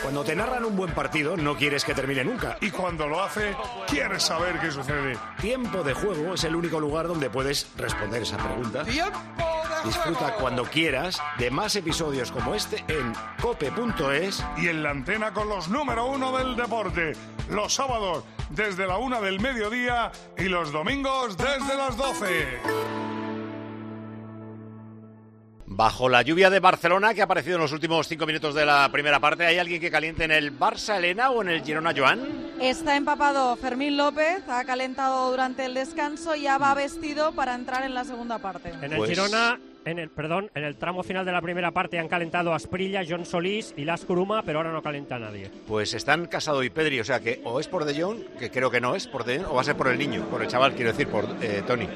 Cuando te narran un buen partido, no quieres que termine nunca. Y cuando lo hace, quieres saber qué sucede. Tiempo de Juego es el único lugar donde puedes responder esa pregunta. ¡Tiempo de juego! Disfruta cuando quieras de más episodios como este en cope.es. Y en la antena con los número 1 del deporte. Los sábados desde la 1 del mediodía y los domingos desde las 12. Bajo la lluvia de Barcelona que ha aparecido en los últimos 5 minutos de la primera parte, ¿hay alguien que caliente en el Barça, Elena, o en el Girona, Joan? Está empapado Fermín López, ha calentado durante el descanso y ya va vestido para entrar en la segunda parte. En el Girona, en el tramo final de la primera parte han calentado Asprilla, John Solís y Las Kuruma, pero ahora no calienta nadie. Pues están Casado y Pedri, o sea que o es por De Jong, que creo que no es por De Jong, o va a ser por el niño, por el chaval, quiero decir, por Toni.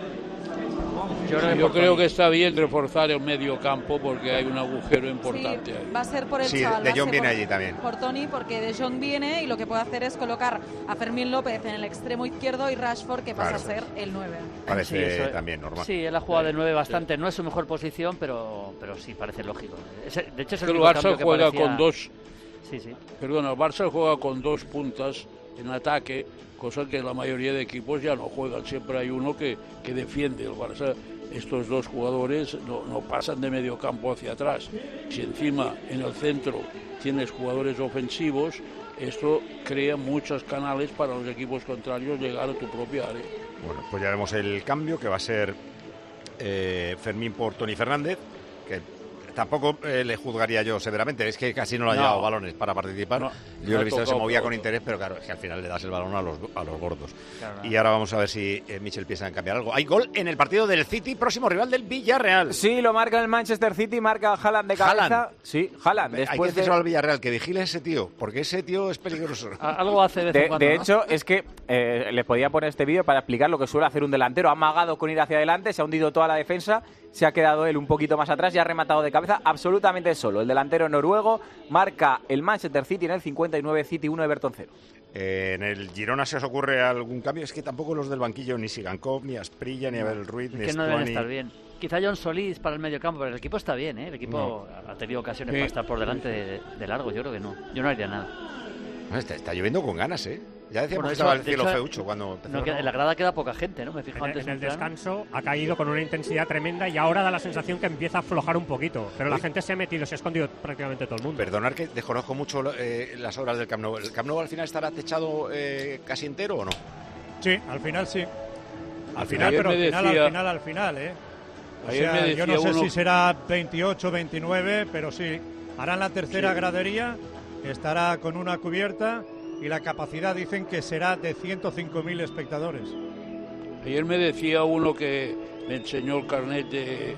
Yo creo que está bien reforzar el medio campo porque hay un agujero importante. Sí, ahí. va a ser por el chaval. De Jong viene allí también. Por Toni, porque De Jong viene y lo que puede hacer es colocar a Fermín López en el extremo izquierdo y Rashford, que pasa a ser el 9. Parece también normal. Sí, él ha jugado de 9 bastante. No es su mejor posición, pero sí, parece lógico. De hecho, es el Barça juega con dos. Sí. Perdona, el Barça juega con dos puntas en ataque, cosa que la mayoría de equipos ya no juegan. Siempre hay uno que defiende. El Barça, estos dos jugadores no pasan de medio campo hacia atrás. Si encima en el centro tienes jugadores ofensivos, esto crea muchos canales para los equipos contrarios llegar a tu propia área. Bueno, pues ya vemos el cambio, que va a ser Fermín por Toni Fernández, que tampoco le juzgaría yo severamente, es que casi no le ha llevado balones para participar. Yo le he visto que se movía con interés, pero claro, es que al final le das el balón a los gordos. Claro. Y ahora vamos a ver si Michel piensa en cambiar algo. Hay gol en el partido del City, próximo rival del Villarreal. Sí, lo marca el Manchester City, marca Haaland de cabeza. Haaland. Sí, Haaland. Hay que decirlo al Villarreal, que vigile a ese tío, porque ese tío es peligroso. Algo hace de vez en cuando, de hecho, es que les podía poner este vídeo para explicar lo que suele hacer un delantero. Ha amagado con ir hacia adelante, se ha hundido toda la defensa, se ha quedado él un poquito más atrás y ha rematado de cabeza absolutamente solo. El delantero noruego marca el Manchester City en el 59, City 1, Everton 0. En el Girona, ¿se os ocurre algún cambio? Es que tampoco los del banquillo, ni Sigankov, ni Asprilla, ni Abel Ruiz, ni que no deben estar bien. Quizá John Solís para el mediocampo, pero el equipo está bien, ¿eh? El equipo ha tenido ocasiones para estar por delante de largo. Yo creo que no. Yo no haría nada. Está lloviendo con ganas, ¿eh? Ya decíamos que estaba el cielo feucho cuando empezó. En la grada queda poca gente, ¿no? Me fijo antes. En el descanso ha caído con una intensidad tremenda y ahora da la sensación que empieza a aflojar un poquito. Pero la gente se ha metido, se ha escondido prácticamente todo el mundo. Perdonar que desconozco mucho las obras del Camp Nou. ¿El Camp Nou al final estará techado casi entero o no? Sí, al final sí. Al final, pero al final, ¿eh? O sea, yo no sé si será 28, 29, pero sí. Harán la tercera gradería, estará con una cubierta y la capacidad dicen que será de 105.000 espectadores. Ayer me decía uno que me enseñó el carnet de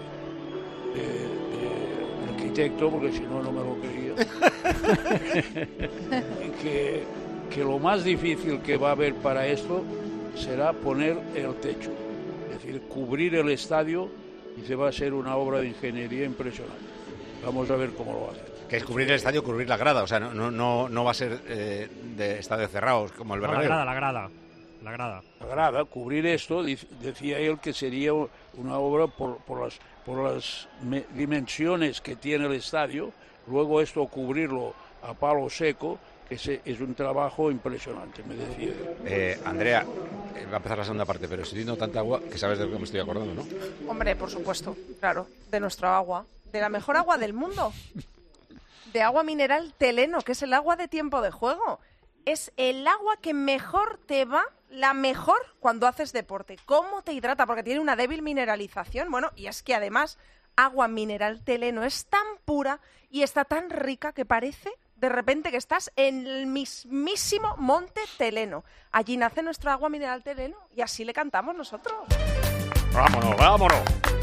arquitecto, porque si no, no me lo creía, que lo más difícil que va a haber para esto será poner el techo, es decir, cubrir el estadio, y se va a ser una obra de ingeniería impresionante. Vamos a ver cómo lo va a hacer. Que es cubrir el estadio, cubrir la grada, o sea, no va a ser de estadios cerrados como el Bernabéu. La grada, cubrir esto, decía él que sería una obra por las dimensiones que tiene el estadio, luego esto cubrirlo a palo seco, que es un trabajo impresionante, me decía. Andrea, va a empezar la segunda parte, pero estoy viendo tanta agua que sabes de lo que me estoy acordando, ¿no? Hombre, por supuesto, claro, de nuestra agua, de la mejor agua del mundo. De agua mineral Teleno, que es el agua de Tiempo de Juego. Es el agua que mejor te va, la mejor cuando haces deporte. ¿Cómo te hidrata? Porque tiene una débil mineralización. Bueno, y es que además, agua mineral Teleno es tan pura y está tan rica que parece de repente que estás en el mismísimo Monte Teleno. Allí nace nuestra agua mineral Teleno y así le cantamos nosotros. ¡Vámonos!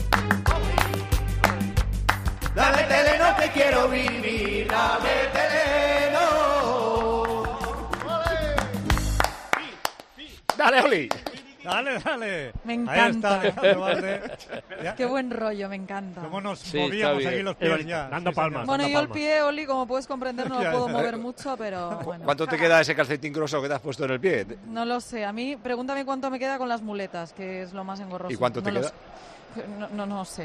Dame Teleno que quiero vivir, dame Teleno. Dale, Oli. Dale. Me encanta. ¿Ya? Qué buen rollo, me encanta. Cómo nos movíamos aquí los pies ya. Dando palmas. Bueno, yo el pie, Oli, como puedes comprender, no lo puedo mover mucho, pero bueno. ¿Cuánto te queda ese calcetín grosso que te has puesto en el pie? No lo sé. A mí, pregúntame cuánto me queda con las muletas, que es lo más engorroso. ¿Y cuánto te queda? No sé.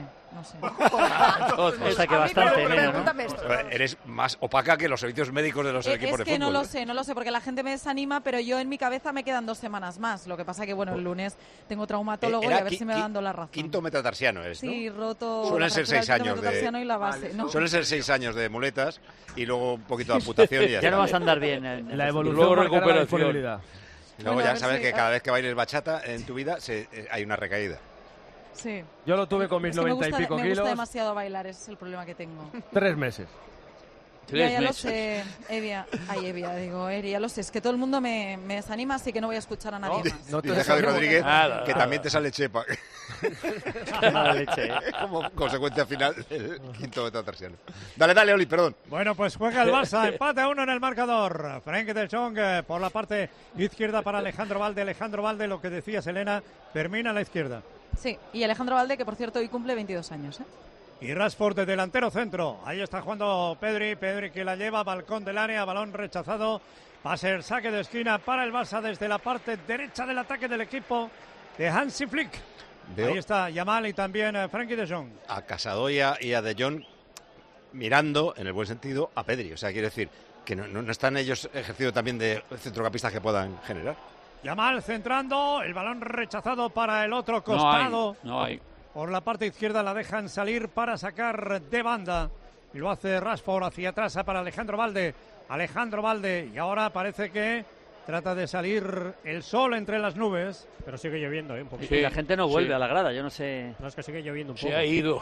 O sea que bastante, Elena, ¿no? Eres más opaca que los servicios médicos de los equipos de fútbol. Es que no lo sé, porque la gente me desanima, pero yo en mi cabeza me quedan 2 semanas más. Lo que pasa que, el lunes tengo traumatólogo y a ver si me va dando la razón. Quinto metatarsiano es, ¿no? Sí, roto. Suelen ser 6 años y la base, ¿no? Suelen ser 6 años de muletas y luego un poquito de amputación y ya no vas a andar bien. La evolución marcará la disponibilidad. Y luego ya sabes que cada vez que bailes bachata en tu vida hay una recaída. Sí. Yo lo tuve con mis 90 y pico kilos. Me gusta demasiado bailar, ese es el problema que tengo. 3 meses. Ya lo sé, Evia, ya lo sé, es que todo el mundo me desanima, así que no voy a escuchar a nadie más. No te deja de Rodríguez, que también te sale chepa. Mala leche, Como consecuencia final del quinto metatarsiano. Dale, Oli, perdón. Bueno, pues juega el Barça, empate a 1 en el marcador. Frenkie de Jong por la parte izquierda para Alejandro Valde, lo que decías, Elena, termina a la izquierda. Sí, y Alejandro Valde, que por cierto hoy cumple 22 años, Y Rashford de delantero centro. Ahí está jugando Pedri que la lleva, balcón del área, balón rechazado. Va a ser saque de esquina para el Barça desde la parte derecha del ataque del equipo de Hansi Flick. Ahí está Yamal y también Frenkie de Jong. A Casado y a De Jong mirando, en el buen sentido, a Pedri. O sea, quiero decir que no están ellos ejerciendo también de centrocampistas que puedan generar. Yamal centrando, el balón rechazado para el otro costado. No hay. Por la parte izquierda la dejan salir para sacar de banda. Y lo hace Rashford hacia atrás para Alejandro Valde. Y ahora parece que trata de salir el sol entre las nubes. Pero sigue lloviendo, un poquito. Sí, la gente no vuelve a la grada, yo no sé. No, es que sigue lloviendo un poco. Se ha ido.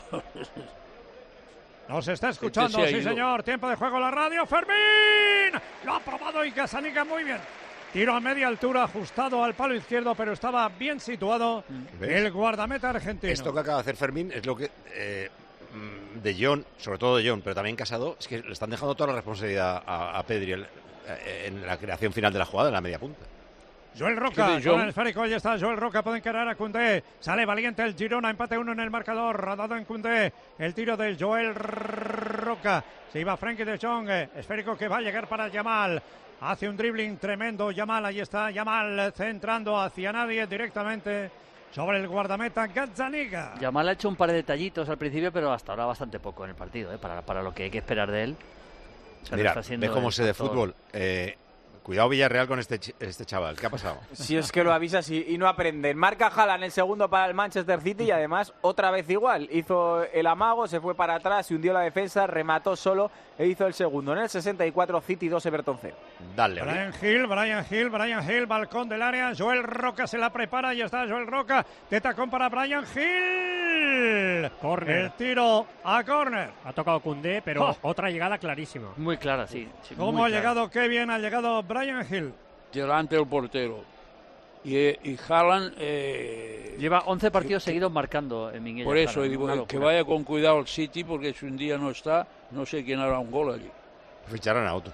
Nos está escuchando, sí señor. Tiempo de juego en la radio. ¡Fermín! Lo ha probado y Gazzaniga muy bien. Tiro a media altura, ajustado al palo izquierdo, pero estaba bien situado. ¿Ves? El guardameta argentino. Esto que acaba de hacer Fermín es lo que De Jong, sobre todo De Jong, pero también Casado, es que le están dejando toda la responsabilidad a Pedri en la creación final de la jugada, en la media punta. Joel Roca, con el esférico, ya está Joel Roca, puede encarar a Koundé, sale valiente el Girona, empate 1 en el marcador, ha dado en Koundé, el tiro del Joel Roca, se iba Frenkie de Jong, esférico que va a llegar para Yamal. Hace un dribbling tremendo Yamal, ahí está Yamal centrando hacia nadie directamente sobre el guardameta Gazzaniga. Yamal ha hecho un par de detallitos al principio, pero hasta ahora bastante poco en el partido, para lo que hay que esperar de él. Mira, ve cómo sé de fútbol. Cuidado Villarreal con este chaval. ¿Qué ha pasado? Si es que lo avisas y no aprenden. Marca Haaland el segundo para el Manchester City y además otra vez igual. Hizo el amago, se fue para atrás, se hundió la defensa, remató solo e hizo el segundo. En el 64, City 2, Everton 0. Dale. Brian Hill, balcón del área. Joel Roca se la prepara y está Joel Roca. De tacón para Brian Hill. Córner. El tiro a córner. Ha tocado Koundé, pero otra llegada clarísima. Muy clara, sí. ¿Cómo ha llegado? Qué bien ha llegado Brian Hill. Delante del portero. Y Haaland... lleva 11 partidos seguidos marcando en Miguel. Por eso, digo, que vaya con cuidado el City, porque si un día no está, no sé quién hará un gol allí. Ficharán a otro.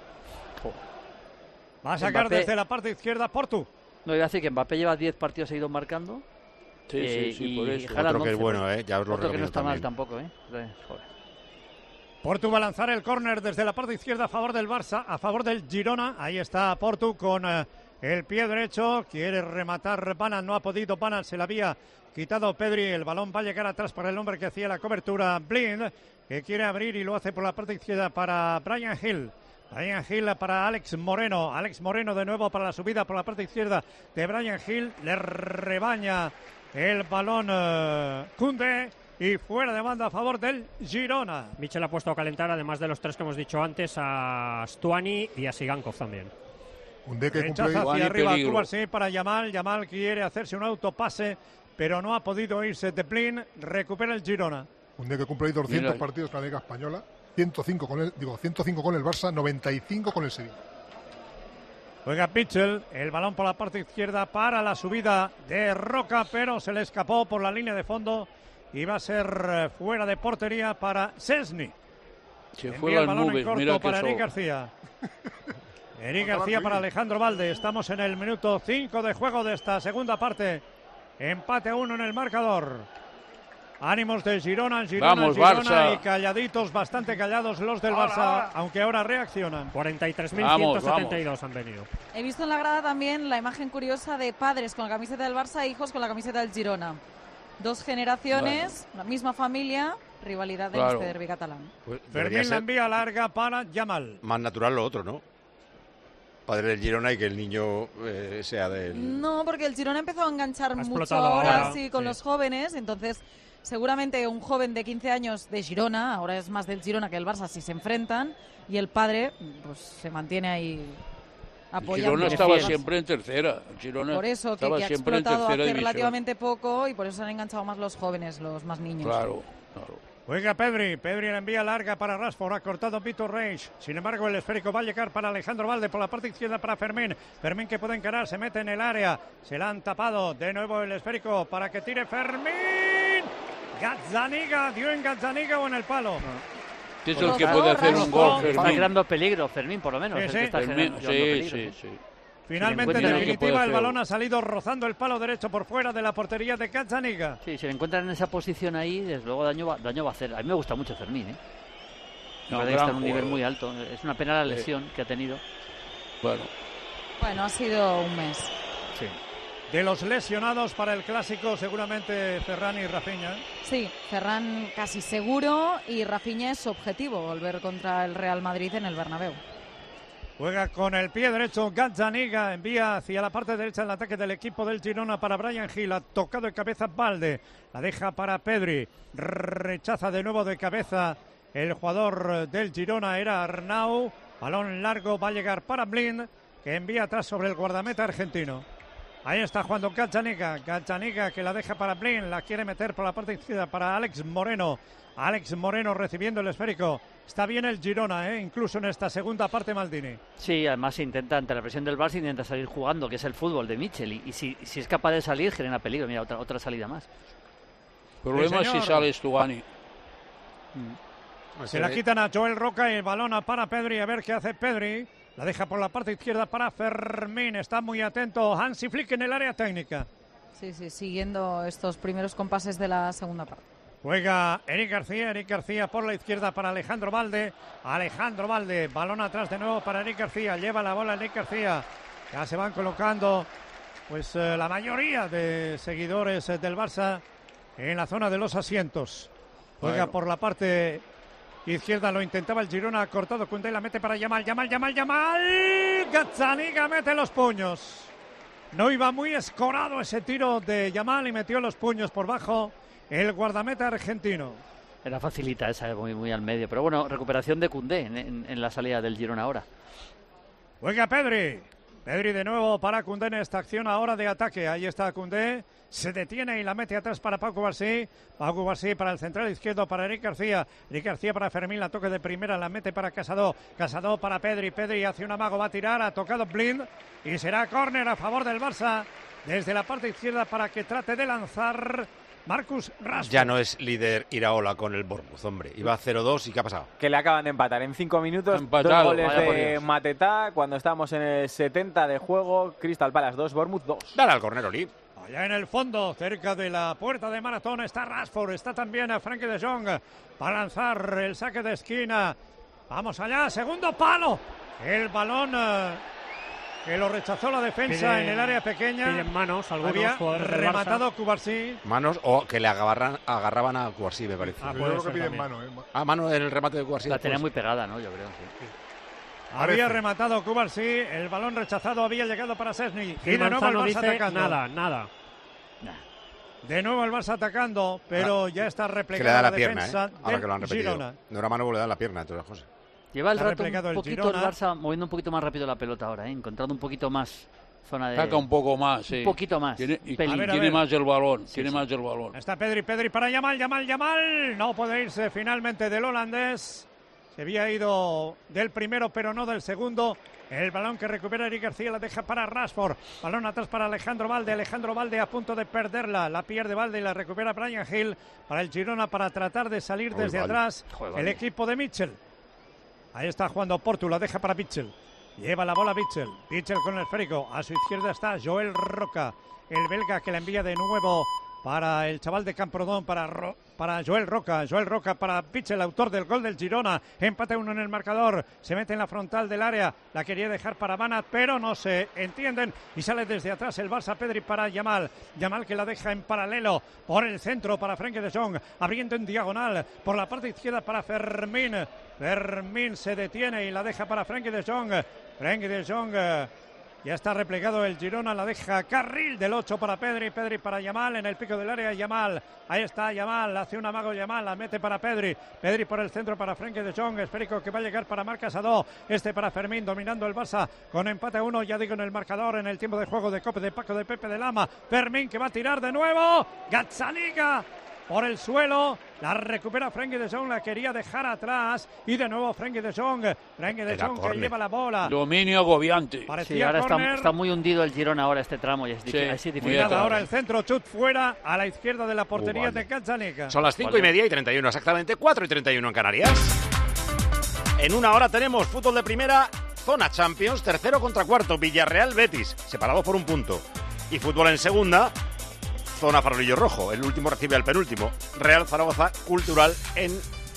Va a sacar Mbappé, desde la parte izquierda Portu. No, iba a decir que Mbappé lleva 10 partidos seguidos marcando. Sí, por eso. Otro que es bueno, ya os lo recomiendo. Que no está también. mal tampoco, Joder. Portu va a lanzar el córner desde la parte izquierda a favor del Barça, a favor del Girona. Ahí está Portu con el pie derecho. Quiere rematar Banan, no ha podido. Banan se la había quitado Pedri. El balón va a llegar atrás para el hombre que hacía la cobertura, Blind, que quiere abrir y lo hace por la parte izquierda para Brian Hill. Brian Hill para Alex Moreno. Alex Moreno de nuevo para la subida por la parte izquierda de Brian Hill. Le rebaña el balón Koundé. Y fuera de banda a favor del Girona. Michel ha puesto a calentar, además de los 3 que hemos dicho antes, a Stuani y a Sigankov también. Koundé que rechaza hacia arriba Cubarsí para Yamal. Yamal quiere hacerse un autopase, pero no ha podido irse de Blin. Recupera el Girona. Koundé que cumple 200 partidos con la Liga Española. 105 con el Barça, 95 con el Sevilla. Juega Mitchell, el balón por la parte izquierda para la subida de Roca, pero se le escapó por la línea de fondo. Y va a ser fuera de portería para Szczesny. Se fue las nubes, mira para Eric García. Eric García para Alejandro Valde. Estamos en el minuto 5 de juego de esta segunda parte. Empate 1 en el marcador. Ánimos del Girona, Vamos, Barça. Y calladitos, bastante callados los del Barça, aunque ahora reaccionan. 43.172 han venido. He visto en la grada también la imagen curiosa de padres con la camiseta del Barça e hijos con la camiseta del Girona. 2 generaciones, la misma familia, rivalidad en este derbi catalán. Pues Fermín la envía larga para Yamal. Más natural lo otro, ¿no? Padre del Girona y que el niño sea del... No, porque el Girona empezó a enganchar mucho ahora con los jóvenes, entonces seguramente un joven de 15 años de Girona, ahora es más del Girona que del Barça si se enfrentan, y el padre pues se mantiene ahí apoyando. El Girona estaba siempre en tercera. El Girona por eso, que ha explotado hace relativamente poco y por eso se han enganchado más los jóvenes, los más niños. Claro. Juega Pedri la envía larga para Rashford, ha cortado Víctor Reis. Sin embargo, el esférico va a llegar para Alejandro Valde, por la parte izquierda para Fermín. Fermín que puede encarar, se mete en el área, se la han tapado. De nuevo el esférico para que tire Fermín. Gazzaniga, dio en Gazzaniga o en el palo. ¿Qué es el que puede hacer un gol, Fermín? Está creando peligro, Fermín, por lo menos. Sí. Finalmente, en definitiva, el balón ha salido rozando el palo derecho por fuera de la portería de Gazzaniga. Sí, si le encuentran en esa posición ahí, desde luego daño va a hacer. A mí me gusta mucho Fermín, ¿eh? Está en un nivel muy alto. Es una pena la lesión que ha tenido. Bueno, ha sido un mes. Sí. De los lesionados para el Clásico, seguramente Ferran y Rafinha. Sí, Ferran casi seguro y Rafinha es su objetivo, volver contra el Real Madrid en el Bernabéu. Juega con el pie derecho Gazzaniga, envía hacia la parte derecha el ataque del equipo del Girona para Bryan Gil, ha tocado de cabeza Valde, la deja para Pedri, rechaza de nuevo de cabeza el jugador del Girona, era Arnau, balón largo, va a llegar para Blind, que envía atrás sobre el guardameta argentino. Ahí está jugando Gazzaniga que la deja para Blind, la quiere meter por la parte izquierda para Alex Moreno recibiendo el esférico. Está bien el Girona, incluso en esta segunda parte, Maldini. Sí, además intenta, ante la presión del Barça, intenta salir jugando, que es el fútbol de Michel, y si es capaz de salir, genera peligro. Mira, otra salida más. El problema es si sale Stugani. Se la quitan a Joel Roca y el balón para Pedri, a ver qué hace Pedri. La deja por la parte izquierda para Fermín, está muy atento Hansi Flick en el área técnica. Sí, siguiendo estos primeros compases de la segunda parte. Juega Eric García por la izquierda para Alejandro Valde, balón atrás de nuevo para Eric García, lleva la bola Eric García, ya se van colocando pues la mayoría de seguidores del Barça en la zona de los asientos. Juega por la parte izquierda, lo intentaba el Girona, ha cortado Koundé, la mete para Yamal, Gazzaniga mete los puños, no iba muy escorado ese tiro de Yamal y metió los puños por bajo el guardameta argentino. Era facilita esa, muy al medio. Pero bueno, recuperación de Koundé en la salida del Girona ahora. Juega Pedri de nuevo para Koundé en esta acción ahora de ataque. Ahí está Koundé, se detiene y la mete atrás para Pau Cubarsí para el central izquierdo para Eric García para Fermín, la toque de primera, la mete para Casado para Pedri hace un amago, va a tirar, ha tocado Blind y será córner a favor del Barça desde la parte izquierda para que trate de lanzar Marcus Rashford. Ya no es líder Iraola con el Bournemouth, hombre. Iba 0-2 y ¿qué ha pasado? Que le acaban de empatar en 5 minutos. Empatado, 2 goles de Mateta cuando estábamos en el 70 de juego. Crystal Palace 2, Bournemouth 2. Dale al córner, Oli. Allá en el fondo, cerca de la puerta de Maratón, está Rashford. Está también a Frenkie de Jong para lanzar el saque de esquina. Vamos allá, segundo palo. El balón que lo rechazó la defensa en el área pequeña. Piden manos, algunos había jugadores del rematado Barça. Cubarsí. Manos o que le agarraban a Cubarsí, me parece. Yo creo que piden mano. Mano en el remate de Cubarsí. La tenía muy pegada, ¿no? Yo creo, sí. Había rematado Cubarsí, el balón rechazado había llegado para Szczęsny. Y de nuevo el Barça atacando. Nada. De nuevo el Barça atacando, pero ya está replegada que le da la defensa pierna, ahora que lo han repetido. Girona. No era mano, le da la pierna, entonces, José. Lleva el rato un el poquito Girona. el Barça moviendo un poquito más rápido la pelota ahora, encontrando un poquito más zona de... Saca un poco más, sí. Un poquito más. Tiene más el balón, más el balón. Está Pedri para Yamal. No puede irse finalmente del holandés. Se había ido del primero, pero no del segundo. El balón que recupera Eric García la deja para Rashford. Balón atrás para Alejandro Valde a punto de perderla. La pierde Valde y la recupera Bryan Gil para el Girona para tratar de salir desde atrás. El equipo de Mitchell. Ahí está jugando Portu, la deja para Mitchell. Lleva la bola Mitchell con el esférico. A su izquierda está Joel Roca, el belga que la envía de nuevo para el chaval de Camprodón, para Joel Roca para Piche, el autor del gol del Girona. Empate 1 en el marcador, se mete en la frontal del área, la quería dejar para Banat, pero no se entienden y sale desde atrás el Barça. Pedri para Yamal que la deja en paralelo por el centro para Frenkie de Jong, abriendo en diagonal por la parte izquierda para Fermín se detiene y la deja para Frenkie de Jong. Ya está replegado el Girona, la deja carril del 8 para Pedri para Yamal en el pico del área. Ahí está Yamal, hace un amago Yamal, la mete para Pedri por el centro para Frenkie de Jong, esférico que va a llegar para Marc Casado, para Fermín, dominando el Barça con empate 1, ya digo, en el marcador, en el tiempo de juego de Cope de Paco de Pepe de Lama. Fermín que va a tirar de nuevo, Gazzaniga por el suelo, la recupera Frenkie de Jong, la quería dejar atrás y de nuevo Frenkie de Jong que lleva la bola. Dominio agobiante. Sí, ahora está muy hundido el Girona ahora este tramo y es difícil. Ahora el centro, chut fuera a la izquierda de la portería de Gazzaniga. Son las 5:30 exactamente, 4:31 en Canarias. En una hora tenemos fútbol de primera, zona Champions, tercero contra cuarto, Villarreal Betis, separados por un punto. Y fútbol en segunda, zona farolillo rojo, el último recibe al penúltimo. Real Zaragoza Cultural en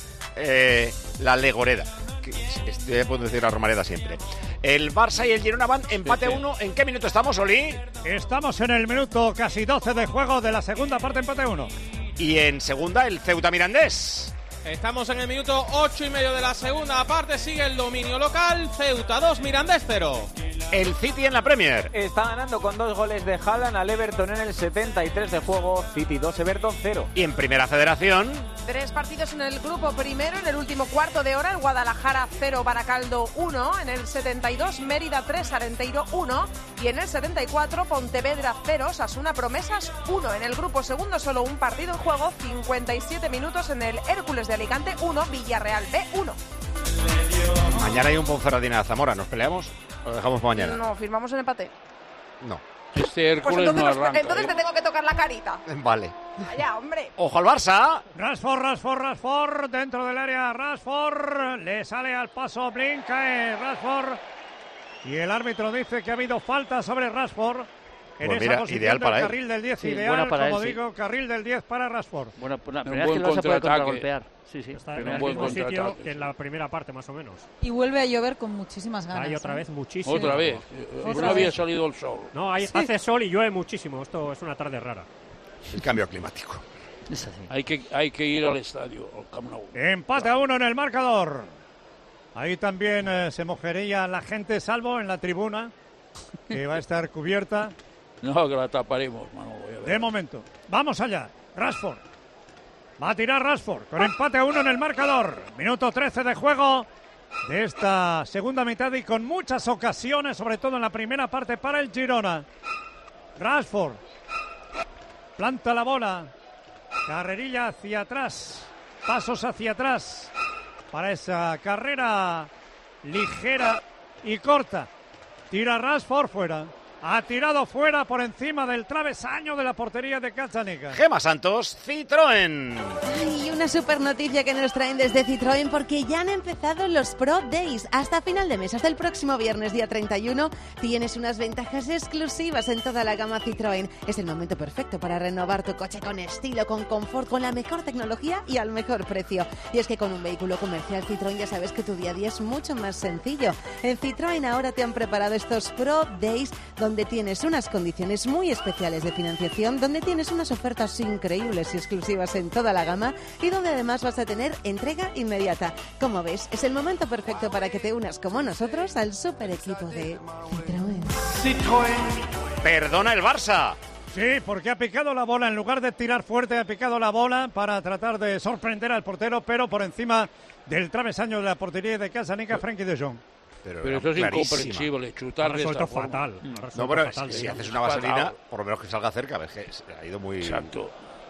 la Legoreda. Puedo decir la Romareda siempre. El Barça y el Girona van empate 1. ¿En qué minuto estamos, Oli? Estamos en el minuto casi 12 de juego de la segunda parte, empate 1. Y en segunda, el Ceuta Mirandés. Estamos en el minuto 8:30 de la segunda parte, sigue el dominio local, Ceuta 2, Mirandés 0. El City en la Premier. Está ganando con 2 goles de Haaland al Everton en el 73 de juego, City 2, Everton 0. Y en Primera Federación. 3 partidos en el grupo primero, en el último cuarto de hora, el Guadalajara 0, Baracaldo 1, en el 72 Mérida 3, Arenteiro 1 y en el 74 Pontevedra 0, Osasuna Promesas 1. En el grupo segundo solo un partido en juego, 57 minutos en el Hércules de Alicante 1, Villarreal B 1. Mañana hay un Ponferradina Zamora, ¿nos peleamos o lo dejamos para mañana? No, firmamos el empate. No. Este Hércules pues no arranca. Entonces te tengo que tocar la carita. Vale. Allá, hombre. ¡Ojo al Barça! Rashford, dentro del área, Rashford, le sale al paso Blin, cae Rashford y el árbitro dice que ha habido falta sobre Rashford. En pues esa mira, posición ideal para del él. Carril del 10, sí, ideal, para como él, digo, carril del 10 para Rashford. Bueno, la primera vez que no se puede contragolpear. Sí, está en el mismo sitio que en la primera parte, más o menos. Y vuelve a llover con muchísimas ganas. Hay otra vez muchísimo. Otra vez. No había salido el sol. No, hace sol y llueve muchísimo. Esto es una tarde rara. El cambio climático. Es así. Hay que ir al estadio, al Camp Nou. Empate a 1 en el marcador. Ahí también se mojaría la gente, salvo en la tribuna, que va a estar cubierta. No, que la taparemos, Manolo. De momento. Vamos allá. Rashford. Va a tirar Rashford con empate a 1 en el marcador. Minuto 13 de juego de esta segunda mitad y con muchas ocasiones, sobre todo en la primera parte para el Girona. Rashford. Planta la bola. Carrerilla hacia atrás. Pasos hacia atrás. Para esa carrera ligera y corta. Tira Rashford fuera. Ha tirado fuera por encima del travesaño de la portería de Gazzaniga. Gema Santos, Citroën. Ay, una super noticia que nos traen desde Citroën porque ya han empezado los Pro Days. Hasta final de mes, hasta el próximo viernes, día 31, tienes unas ventajas exclusivas en toda la gama Citroën. Es el momento perfecto para renovar tu coche con estilo, con confort, con la mejor tecnología y al mejor precio. Y es que con un vehículo comercial Citroën ya sabes que tu día a día es mucho más sencillo. En Citroën ahora te han preparado estos Pro Days donde tienes unas condiciones muy especiales de financiación, donde tienes unas ofertas increíbles y exclusivas en toda la gama y donde además vas a tener entrega inmediata. Como ves, es el momento perfecto para que te unas como nosotros al super equipo de Citroën. Perdona el Barça. Sí, porque ha picado la bola, en lugar de tirar fuerte, ha picado la bola para tratar de sorprender al portero, pero por encima del travesaño de la portería de Gazzaniga, Frenkie de Jong. Pero eso es incomprensible, chutar de esta forma. Fatal. No, pero si haces una vaselina, por lo menos que salga cerca, ves que ha ido muy... Exacto.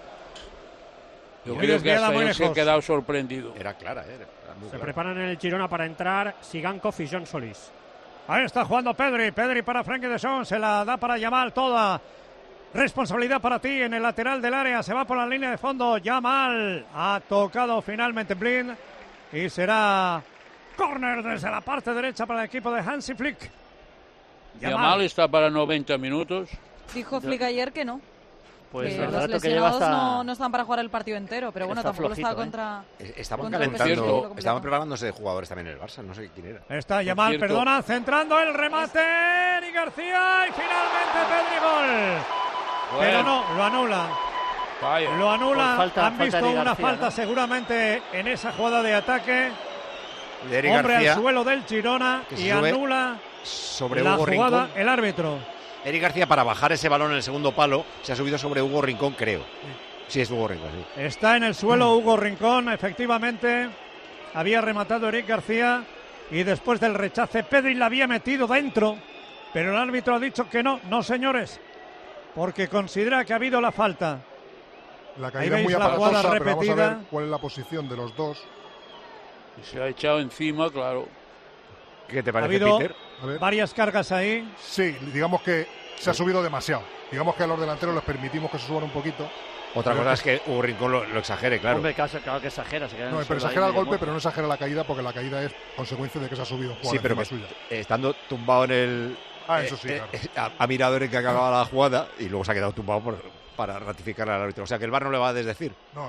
Yo creo que hasta él se ha quedado sorprendido. Era clara, Se preparan en el Girona para entrar Sigankov y John Solís. Ahí está jugando Pedri para Frenkie de Jong, se la da para Yamal, toda responsabilidad para ti en el lateral del área, se va por la línea de fondo, Yamal ha tocado finalmente Blind y será... córner desde la parte derecha para el equipo de Hansi Flick. Yamal está para 90 minutos. Dijo Flick ayer que no. Pues los lesionados no están para jugar el partido entero, pero bueno, tampoco flojito, lo está contra... Estaban calentando, estaban preparándose jugadores también en el Barça, no sé quién era. Está Yamal, perdona, centrando el remate, Eric García, y finalmente Pedri gol. Bueno. Pero no, lo anula. Vaya. Lo anula, han visto una falta, ¿no? Seguramente en esa jugada de ataque. De Eric Hombre García, al suelo del Girona y anula sobre la Hugo jugada Rincón. el árbitro. Eric García, para bajar ese balón en el segundo palo, se ha subido sobre Hugo Rincón, creo. Sí, es Hugo Rincón, sí. Está en el suelo Hugo Rincón, efectivamente. Había rematado Eric García y después del rechace Pedri la había metido dentro, pero el árbitro ha dicho que no, señores, porque considera que ha habido la falta. La caída es muy aparatosa, pero vamos a ver cuál es la posición de los dos. Y se ha echado encima, claro. ¿Qué te parece, ha habido Peter? Varias cargas ahí. Sí, digamos que se ha subido demasiado. Digamos que a los delanteros les permitimos que se suban un poquito. Otra cosa es que Hugo Rincón lo exagere, claro. Hombre, claro que exagera. No, pero exagera el golpe, pero no exagera la caída, porque la caída es consecuencia de que se ha subido. Sí, pero suya. Estando tumbado en el... eso sí, claro. Ha mirado en el que acababa la jugada y luego se ha quedado tumbado para ratificar al árbitro. O sea, que el VAR no le va a desdecir.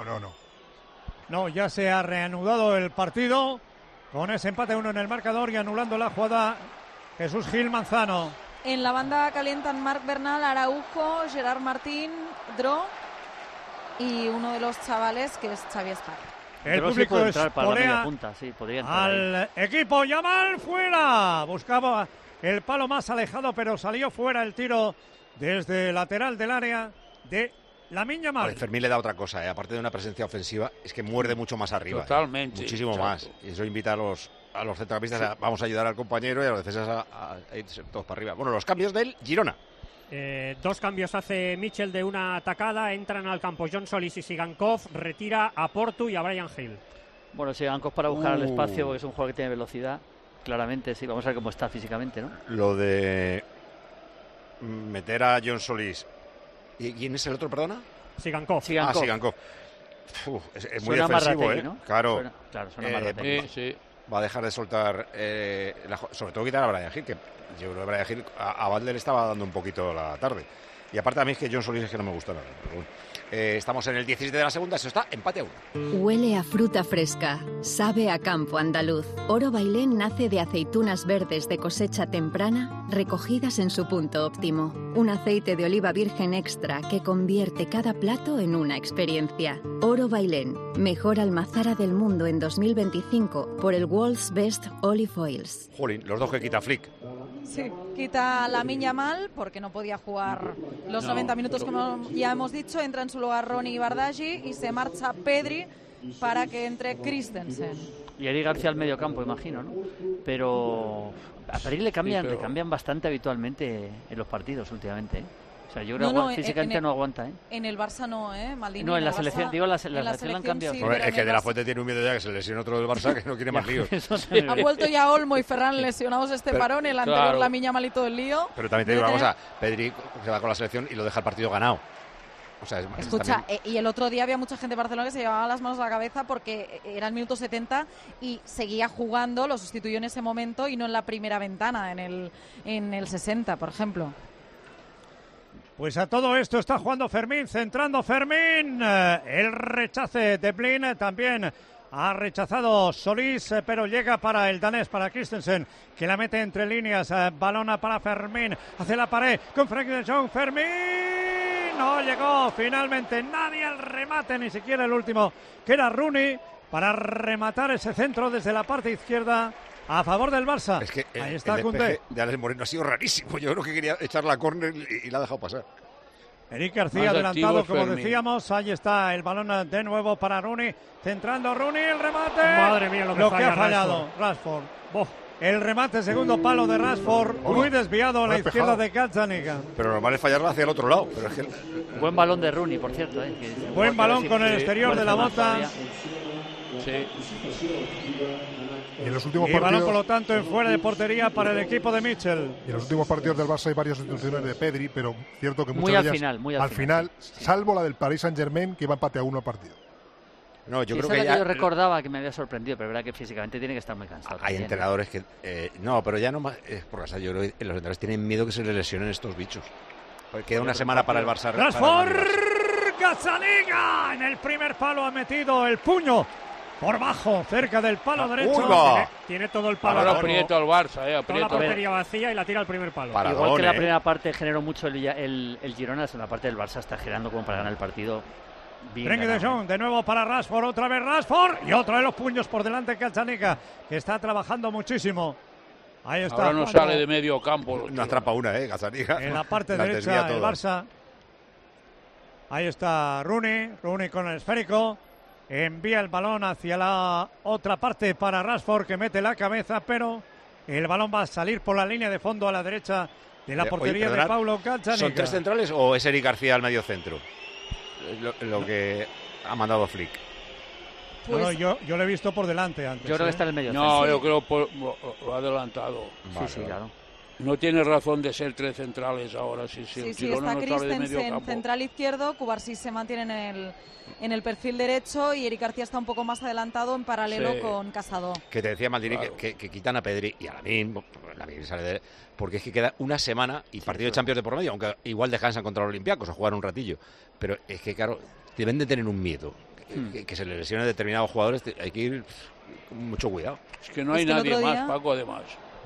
No, ya se ha reanudado el partido con ese empate 1 en el marcador y anulando la jugada Jesús Gil Manzano. En la banda calientan Marc Bernal, Araujo, Gerard Martín, Dro y uno de los chavales que es Xavi Esparra. El público espolea al equipo. Yamal fuera. Buscaba el palo más alejado, pero salió fuera el tiro desde lateral del área de Lamine Yamal. Fermín le da otra cosa, aparte de una presencia ofensiva, es que muerde mucho más arriba. Totalmente. Muchísimo más. Y eso invita a los centrocampistas a vamos a ayudar al compañero y a los defensas a irse todos para arriba. Bueno, los cambios del Girona. 2 cambios hace Michel de una atacada, entran al campo John Solís y Sigankov, retira a Portu y a Brian Hill. Bueno, Sigankov para buscar el espacio, porque es un jugador que tiene velocidad, claramente, sí, vamos a ver cómo está físicamente, ¿no? Lo de meter a John Solís. ¿Y quién es el otro, perdona? Sigankov. Sigankov. Es muy defensivo, ¿no? Claro. Suena más Rategui. Sí. Va a dejar de soltar, sobre todo quitar a Brian Hill, que yo creo que Brian Hill a Valde le estaba dando un poquito la tarde. Y aparte a mí es que John Solís es que no me gusta nada. Estamos en el 17 de la segunda, eso está empate a 1. Huele a fruta fresca, sabe a campo andaluz. Oro Bailén nace de aceitunas verdes de cosecha temprana, recogidas en su punto óptimo. Un aceite de oliva virgen extra que convierte cada plato en una experiencia. Oro Bailén, mejor almazara del mundo en 2025 por el World's Best Olive Oils. Jolín, los dos que quita Flick. Sí, quita a Lamine Yamal porque no podía jugar los 90 minutos como ya hemos dicho. Entra en su lugar Ronny Bardghji y se marcha Pedri para que entre Christensen. Y Eric García al medio campo, imagino, ¿no? Pero a Pedri le cambian bastante habitualmente en los partidos últimamente, ¿eh? O sea, yo creo que físicamente no aguanta, ¿eh? En el Barça no, Maldini. No, en la selección, digo, la selección la han cambiado. Sí, es que De La Fuente tiene un miedo ya que se lesione otro del Barça, que no quiere más líos. Ha vuelto ya Olmo y Ferran lesionados parón, el anterior Lamine Yamal y todo el lío. Pero también te digo una cosa, Pedri se va con la selección y lo deja el partido ganado. O sea, escucha, y el otro día había mucha gente de Barcelona que se llevaba las manos a la cabeza porque era el minuto 70 y seguía jugando, lo sustituyó en ese momento y no en la primera ventana, en el 60, por ejemplo. Pues a todo esto está jugando Fermín, centrando Fermín. El rechace de Blin también ha rechazado Solís, pero llega para el danés, para Christensen, que la mete entre líneas. Balona para Fermín, hace la pared con Frank de Jong. Fermín no llegó finalmente nadie al remate, ni siquiera el último, que era Rooney, para rematar ese centro desde la parte izquierda a favor del Barça. Es que ahí está el Koundé. De Alex Moreno ha sido rarísimo. Yo creo que quería echar la córner y la ha dejado pasar. Eric García adelantado, como decíamos. Ahí está el balón de nuevo para Rooney. Centrando Rooney, el remate. Madre mía, lo que ha fallado Rashford. El remate, segundo palo de Rashford. Muy desviado a la izquierda de Gazzaniga. Pero normal es fallarla hacia el otro lado. Pero es que... Buen balón de Rooney, por cierto. Buen balón con el exterior de la bota. Sí. Y en los últimos partidos, balón, por lo tanto, en fuera de portería para el equipo de Mitchell. Y en los últimos partidos del Barça hay varias sustituciones de Pedri, pero cierto que muchas de ellas al final, sí. Salvo la del Paris Saint-Germain, que va empate a 1 al partido. No, yo creo que ya... yo recordaba que me había sorprendido, pero es verdad que físicamente tiene que estar muy cansado. Hay entrenadores que... no, pero ya no más... porque yo creo que los entrenadores tienen miedo que se les lesionen estos bichos. Pues queda una semana para el Barça. Gazzaniga en el primer palo ha metido el puño por bajo, cerca del palo derecho. Tiene todo el palo. Ahora aprieta el Barça, toda la portería vacía y la tira al primer palo. Igual que la primera parte generó mucho el Girona, la segunda parte del Barça está generando como para ganar el partido. Frenkie de Jong, de nuevo para Rashford, otra vez Rashford y otro de los puños por delante Gazzaniga, que está trabajando muchísimo. Ahí está. Ahora no sale de medio campo. No atrapa una, Gazzaniga. En la parte derecha el Barça. Ahí está Rooney con el esférico. Envía el balón hacia la otra parte para Rashford, que mete la cabeza, pero el balón va a salir por la línea de fondo a la derecha de la portería de Paulo Gazzaniga. ¿Son 3 centrales o es Eric García al medio centro? Lo que ha mandado Flick. Pues, no, yo lo he visto por delante antes. Yo creo que está en el medio. No, yo creo que lo ha adelantado. Sí, claro. No tiene razón de ser 3 centrales ahora. Sí, está no Christensen central izquierdo, Cubarsí se mantiene en el perfil derecho y Eric García está un poco más adelantado en paralelo con Casado. Que te decía Maldini que quitan a Pedri y a Lamin sale de... Porque es que queda una semana y partido de Champions de por medio, aunque igual descansan contra los Olympiacos o jugar un ratillo. Pero es que, claro, deben de tener un miedo. Que se le lesionen determinados jugadores, hay que ir con mucho cuidado. Es que no hay nadie más, Paco, además.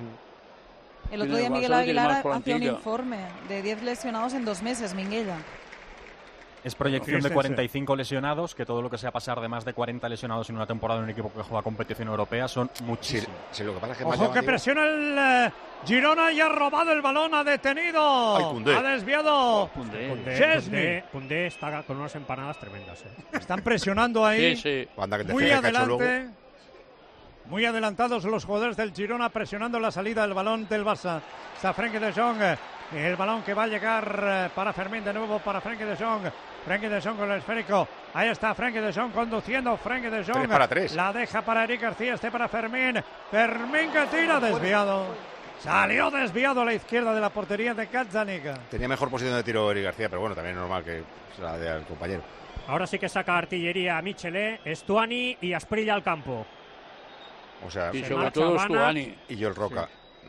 El otro día Miguel Aguilar hacía un informe de 10 lesionados en 2 meses, Minguella. Es proyección de 45 lesionados, que todo lo que sea pasar de más de 40 lesionados en una temporada en un equipo que juega competición europea son muchísimos. Sí, lo que pasa es que ojo que presiona el Girona y ha robado el balón, ha detenido. Ha desviado. Koundé está con unas empanadas tremendas. Están presionando ahí. Sí. Muy adelante. Muy adelantados los jugadores del Girona, presionando la salida del balón del Barça. Está Frenkie de Jong. El balón que va a llegar para Fermín, de nuevo para Frenkie de Jong. Frenkie de Jong con el esférico. Ahí está Frenkie de Jong conduciendo. Frenkie de Jong 3-3. La deja para Eric García, para Fermín. Fermín que tira, desviado. Salió desviado a la izquierda de la portería de Gazzaniga. Tenía mejor posición de tiro Eric García, pero bueno, también es normal que sea del compañero. Ahora sí que saca artillería a Michelet, Stuani y Asprilla al campo. O sea, y sobre todo Stuani. Y Joel Roca.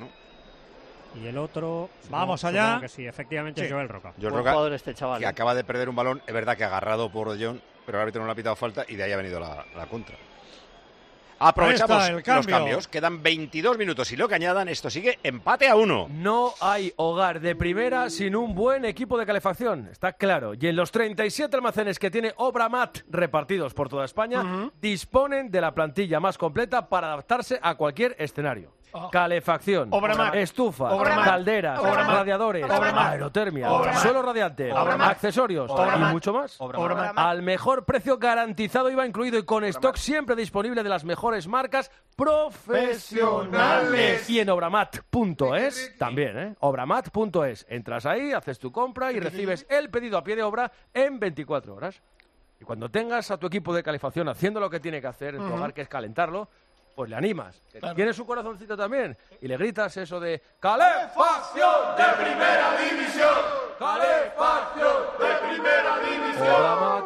Y el otro... Vamos allá. Que sí, efectivamente es Joel Roca. Joel Roca, jugador este chaval, que acaba de perder un balón, es verdad que agarrado por De Jong, pero el árbitro no le ha pitado falta y de ahí ha venido la contra. Aprovechamos los cambios. Quedan 22 minutos y lo que añadan, esto sigue empate a 1. No hay hogar de primera sin un buen equipo de calefacción, está claro. Y en los 37 almacenes que tiene Obramat repartidos por toda España, disponen de la plantilla más completa para adaptarse a cualquier escenario. Calefacción, estufa, calderas, radiadores, aerotermia, suelo radiante, accesorios y mucho más. Al mejor precio garantizado IVA incluido y con stock siempre disponible de las mejores marcas profesionales. Y en obramat.es también, obramat.es. Entras ahí, haces tu compra y recibes el pedido a pie de obra en 24 horas. Y cuando tengas a tu equipo de calefacción haciendo lo que tiene que hacer en tu hogar, que es calentarlo, pues le animas. Tiene su corazoncito también y le gritas eso de ¡Calefacción de primera división! ¡Calefacción de primera división!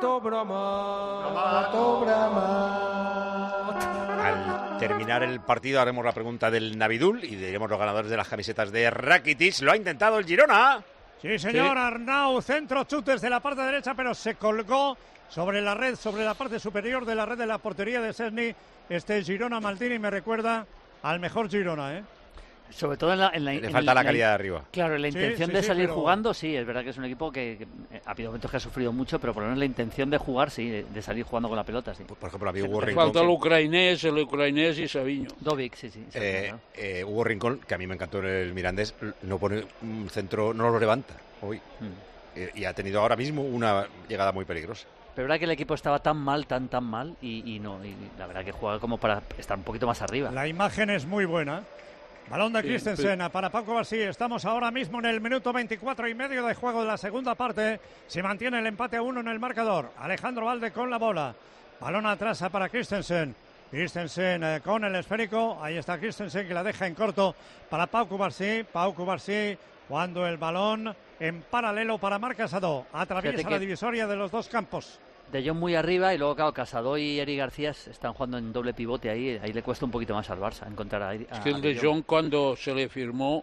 Al terminar el partido haremos la pregunta del Navidul y diremos los ganadores de las camisetas de Rakitic. Lo ha intentado el Girona. Sí, señor. Arnau, centro, chutes de la parte derecha, pero se colgó sobre la red, sobre la parte superior de la red de la portería de Szczęsny. Este Girona Maldini me recuerda al mejor Girona, Sobre todo le falta la calidad de arriba. Claro, en la intención de salir jugando, sí, es verdad que es un equipo que ha habido momentos que ha sufrido mucho, pero por lo menos la intención de jugar, sí, de salir jugando con la pelota, sí. Por ejemplo, había Hugo Rincón. Falta el ucrainés y Saviño. Dovic, sí. Hugo Rincón, que a mí me encantó en el Mirandés, no pone un centro, no lo levanta hoy. Y ha tenido ahora mismo una llegada muy peligrosa. Pero verdad que el equipo estaba tan mal y la verdad que juega como para estar un poquito más arriba. La imagen es muy buena. Balón de Christensen para Pau Cubarsí. Estamos ahora mismo en el minuto 24 y medio de juego de la segunda parte. Se mantiene el empate a 1 en el marcador. Alejandro Valde con la bola. Balón atrás para Christensen. Christensen con el esférico. Ahí está Christensen que la deja en corto para Pau Cubarsí. Pau Cubarsí cuando el balón en paralelo para Marc Casado. Atraviesa la divisoria de los dos campos. De Jong muy arriba y luego, claro, Casado y Eric García están jugando en doble pivote ahí le cuesta un poquito más al Barça encontrar a es que el De Jong cuando se le firmó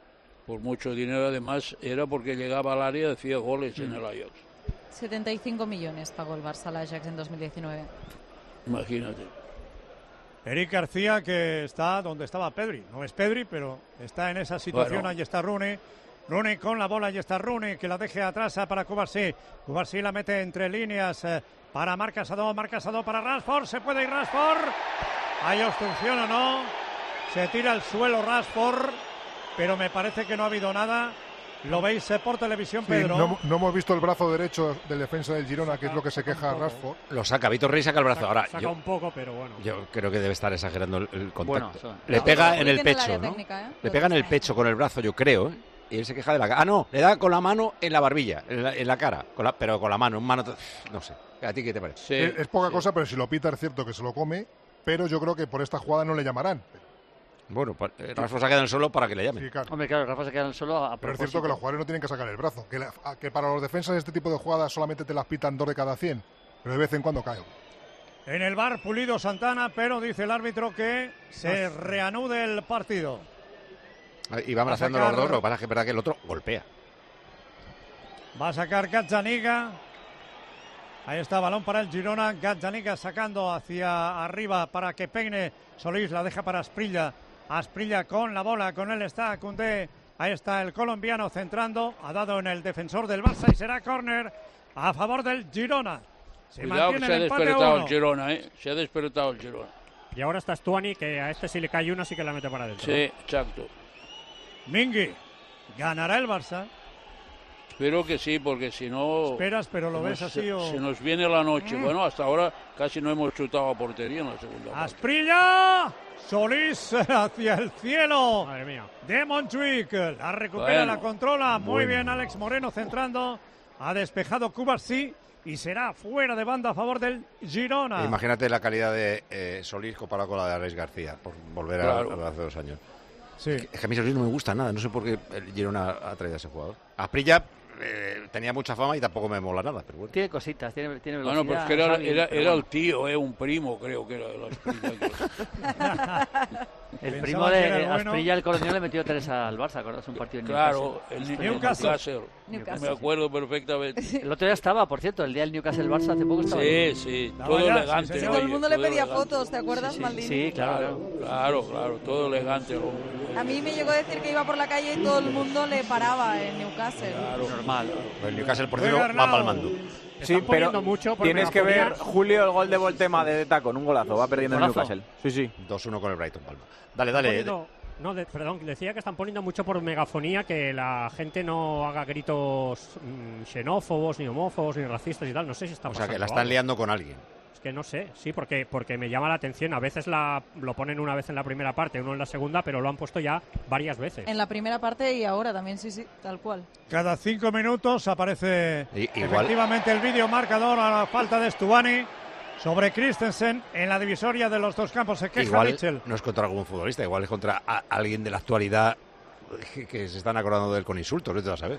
por mucho dinero. Además, era porque llegaba al área y hacía goles en el Ajax. 75 millones pagó el Barça al Ajax en 2019. Imagínate. Eric García, que está donde estaba Pedri. No es Pedri, pero está en esa situación. Bueno. Ahí está Rooney. Rooney con la bola. Ahí está Rooney, que la deje atrás para Cubarsí. Cubarsí la mete entre líneas para Marc Asado. Marc Asado para Rashford. Se puede ir Rashford. ¿Hay obstrucción o no? Se tira al suelo Rashford, pero me parece que no ha habido nada. ¿Lo veis por televisión, Pedro? Sí, no hemos visto el brazo derecho del defensa del Girona, que es lo que se queja Rashford. Lo saca, Víctor Rey saca el brazo. Ahora, saca un poco, pero bueno. Yo creo que debe estar exagerando el contacto. Bueno, le pega en el pecho, ¿no? Le pega en el pecho con el brazo, yo creo, y él se queja de la cara. Ah, no, le da con la mano en la barbilla, en la cara, pero con la mano, no sé. ¿A ti qué te parece? Sí, es poca cosa, pero si lo pita es cierto que se lo come, pero yo creo que por esta jugada no le llamarán. Bueno, Rafa se queda en el suelo para que le llamen. Sí, claro. Hombre, claro, Rafa se queda en el suelo a Pero es cierto que los jugadores no tienen que sacar el brazo. Que para los defensas este tipo de jugadas solamente te las pitan 2 de cada 100. Pero de vez en cuando cae. En el bar Pulido Santana, pero dice el árbitro que se reanude el partido. Y va abrazando los dos, lo que pasa es que es verdad que el otro golpea. Va a sacar Gazzaniga. Ahí está, balón para el Girona. Gazzaniga sacando hacia arriba para que peine Solís. La deja para Asprilla. Asprilla con la bola, con él está Koundé. Ahí está el colombiano centrando. Ha dado en el defensor del Barça y será córner a favor del Girona. Cuidado, que se ha despertado el Girona, Se ha despertado el Girona. Y ahora está Stuani, que a este si le cae una sí que la mete para adentro. Sí, exacto. Mingui, ¿ganará el Barça? Espero que sí, porque si no... Esperas, pero lo ves así o... Se nos viene la noche. Bueno, hasta ahora casi no hemos chutado a portería en la segunda parte. ¡Asprilla! Solís hacia el cielo. Madre mía. De Montjuic. La recupera, la controla. Muy bien, Alex Moreno centrando. Ha despejado Cubarsí y será fuera de banda a favor del Girona. Imagínate la calidad de Solís comparado con la de Alex García, por volver a hace 2 años. Sí. Es que a mí Solís no me gusta nada. No sé por qué el Girona ha traído a ese jugador. Asprilla tenía mucha fama y tampoco me mola nada, pero bueno. Tiene cositas, tiene velocidad. Bueno, pues que era el tío, un primo, creo que era de Asprilla. El primo de Asprilla, el colombiano, le metió 3 al Barça, ¿acordáis? Un partido en Newcastle. Claro, el Newcastle. Me acuerdo perfectamente. El otro día estaba, por cierto, el día del Newcastle-Barça, hace poco estaba. Sí, todo elegante. Todo el mundo le pedía fotos, ¿te acuerdas, Maldini? Sí, claro, todo elegante. A mí me llegó a decir que iba por la calle y todo el mundo le paraba en Newcastle. Claro, normal. El Newcastle, por cierto, va palmando. Sí, pero mucho tienes que ver, Julio, el gol de Voltema de Taco, un golazo, va perdiendo el Newcastle. Sí. 2-1 con el Brighton, Palma. Dale. Perdón, decía que están poniendo mucho por megafonía, que la gente no haga gritos xenófobos, ni homófobos, ni racistas y tal. No sé si está pasando. O sea, que la están liando con alguien. Es que no sé, sí, porque me llama la atención. A veces lo ponen una vez en la primera parte, uno en la segunda, pero lo han puesto ya varias veces. En la primera parte y ahora también, sí, tal cual. Cada 5 minutos aparece igual. Efectivamente el vídeo marcador a la falta de Stuani sobre Christensen en la divisoria de los dos campos. Se queja igual Mitchell. No es contra algún futbolista, igual es contra alguien de la actualidad que se están acordando de él con insultos, ¿no te vas a ver?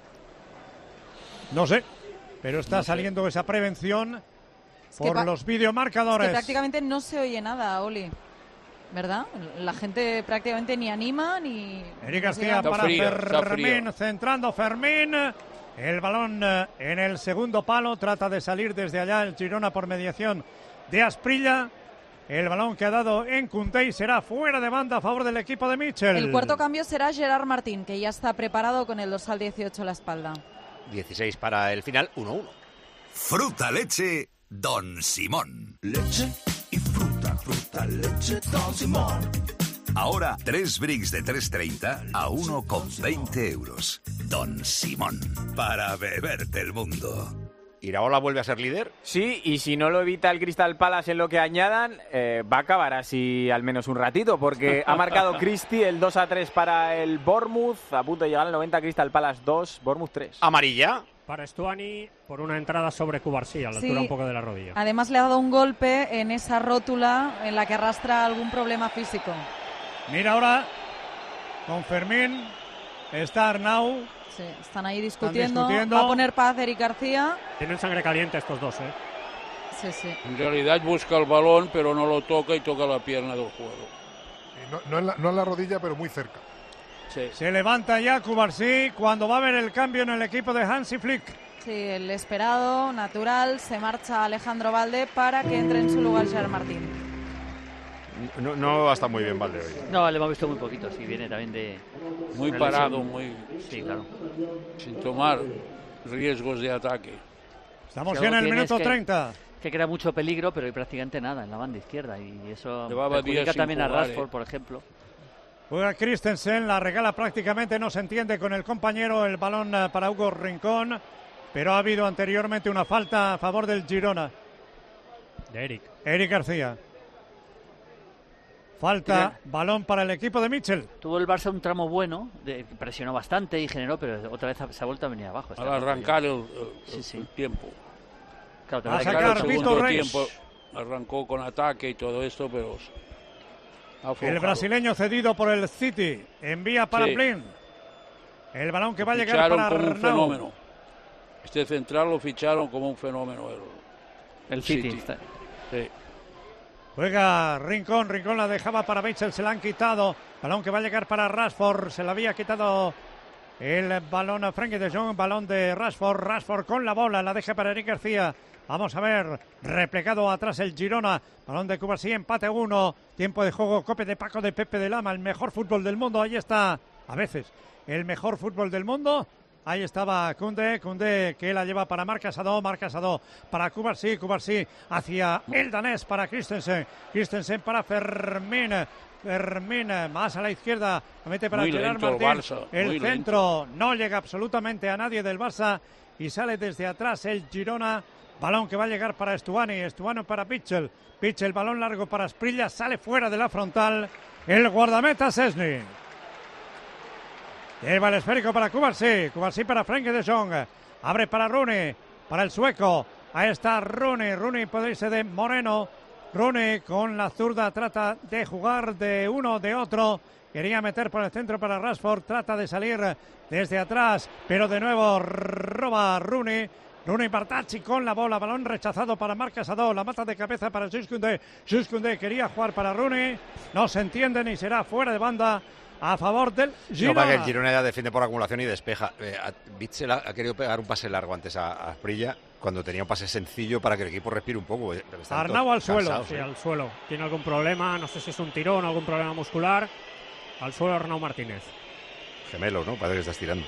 No sé, pero está saliendo esa prevención por los videomarcadores. Es que prácticamente no se oye nada, Oli. ¿Verdad? La gente prácticamente ni anima ni... Eric García para Fermín, centrando Fermín. El balón en el segundo palo, trata de salir desde allá el Girona por mediación de Asprilla. El balón que ha dado en Koundé será fuera de banda a favor del equipo de Mitchell. El cuarto cambio será Gerard Martín, que ya está preparado con el dorsal 18 a la espalda. 16 para el final, 1-1. Fruta leche Don Simón. Leche y fruta, leche Don Simón. Ahora 3 bricks de 3,30 a 1,20 euros. Don Simón, para beberte el mundo. ¿Iraola vuelve a ser líder? Sí, y si no lo evita el Crystal Palace en lo que añadan, va a acabar así al menos un ratito, porque ha marcado Christie el 2-3 para el Bournemouth, a punto de llegar al 90, Crystal Palace 2, Bournemouth 3. ¿Amarilla? Para Stuani por una entrada sobre Cubarsí, a la altura un poco de la rodilla. Además le ha dado un golpe en esa rótula en la que arrastra algún problema físico. Mira ahora, con Fermín, está Arnau. Sí, están ahí discutiendo. Va a poner paz Eric García. Tienen sangre caliente estos dos, Sí. En realidad busca el balón, pero no lo toca y toca la pierna del jugador. No en la rodilla, pero muy cerca. Sí. Se levanta ya Cubarsí cuando va a haber el cambio en el equipo de Hansi Flick. Sí, el esperado, natural, se marcha Alejandro Valde para que entre en su lugar Gerard Martín. No va a estar muy bien Valde hoy. No, le hemos visto muy poquito, sí, viene también de... Muy parado, muy... Sí, claro. Sin tomar riesgos de ataque. Estamos ya en el minuto 30. Que crea mucho peligro, pero hay prácticamente nada en la banda izquierda, y eso perjudica también a Rashford, por ejemplo. Juega Christensen, la regala prácticamente, no se entiende con el compañero, el balón para Hugo Rincón, pero ha habido anteriormente una falta a favor del Girona. De Eric García. Falta, balón para el equipo de Mitchell. Tuvo el Barça un tramo bueno, presionó bastante y generó, pero otra vez se ha vuelto a venir abajo. Al arrancar el tiempo. Claro, va a sacar Víctor Reis. Arrancó con ataque y todo esto, pero... El brasileño cedido por el City envía para Blin. El balón que va a llegar para Arnau. Este central lo ficharon como un fenómeno. El City. Sí. Juega Rincón la dejaba para Mitchell, se la han quitado. Balón que va a llegar para Rashford, se la había quitado el balón a Frenkie de Jong, balón de Rashford con la bola, la deja para Eric García. Vamos a ver, replegado atrás el Girona, balón de Cubarsí, empate 1, tiempo de juego, Cope de Paco de Pepe de Lama, el mejor fútbol del mundo, ahí está, a veces, el mejor fútbol del mundo. Ahí estaba Koundé que la lleva para Marc Casado para Cubarsí hacia el danés para Christensen para Fermín más a la izquierda, la mete para Gerard Martín, el centro no llega absolutamente a nadie del Barça y sale desde atrás el Girona, balón que va a llegar para Estuani para Pitchell, balón largo para Asprilla, sale fuera de la frontal el guardameta Szczesny. Lleva el esférico para Cubarsí para Frenkie de Jong, abre para Rooney, para el sueco, ahí está Rooney puede irse de Moreno, Rooney con la zurda trata de jugar de uno de otro, quería meter por el centro para Rashford, trata de salir desde atrás, pero de nuevo roba Rooney Bartacci con la bola, balón rechazado para Marc Casado, la mata de cabeza para Jules Koundé quería jugar para Rooney, no se entiende ni será fuera de banda a favor del Girona. No, que el Girona ya defiende por acumulación y despeja. Bitzel ha querido pegar un pase largo antes a Asprilla cuando tenía un pase sencillo para que el equipo respire un poco. Arnau al suelo. Sí, al suelo. Tiene algún problema, no sé si es un tirón, algún problema muscular. Al suelo Arnau Martínez. Gemelo, ¿no? Parece que está estirando.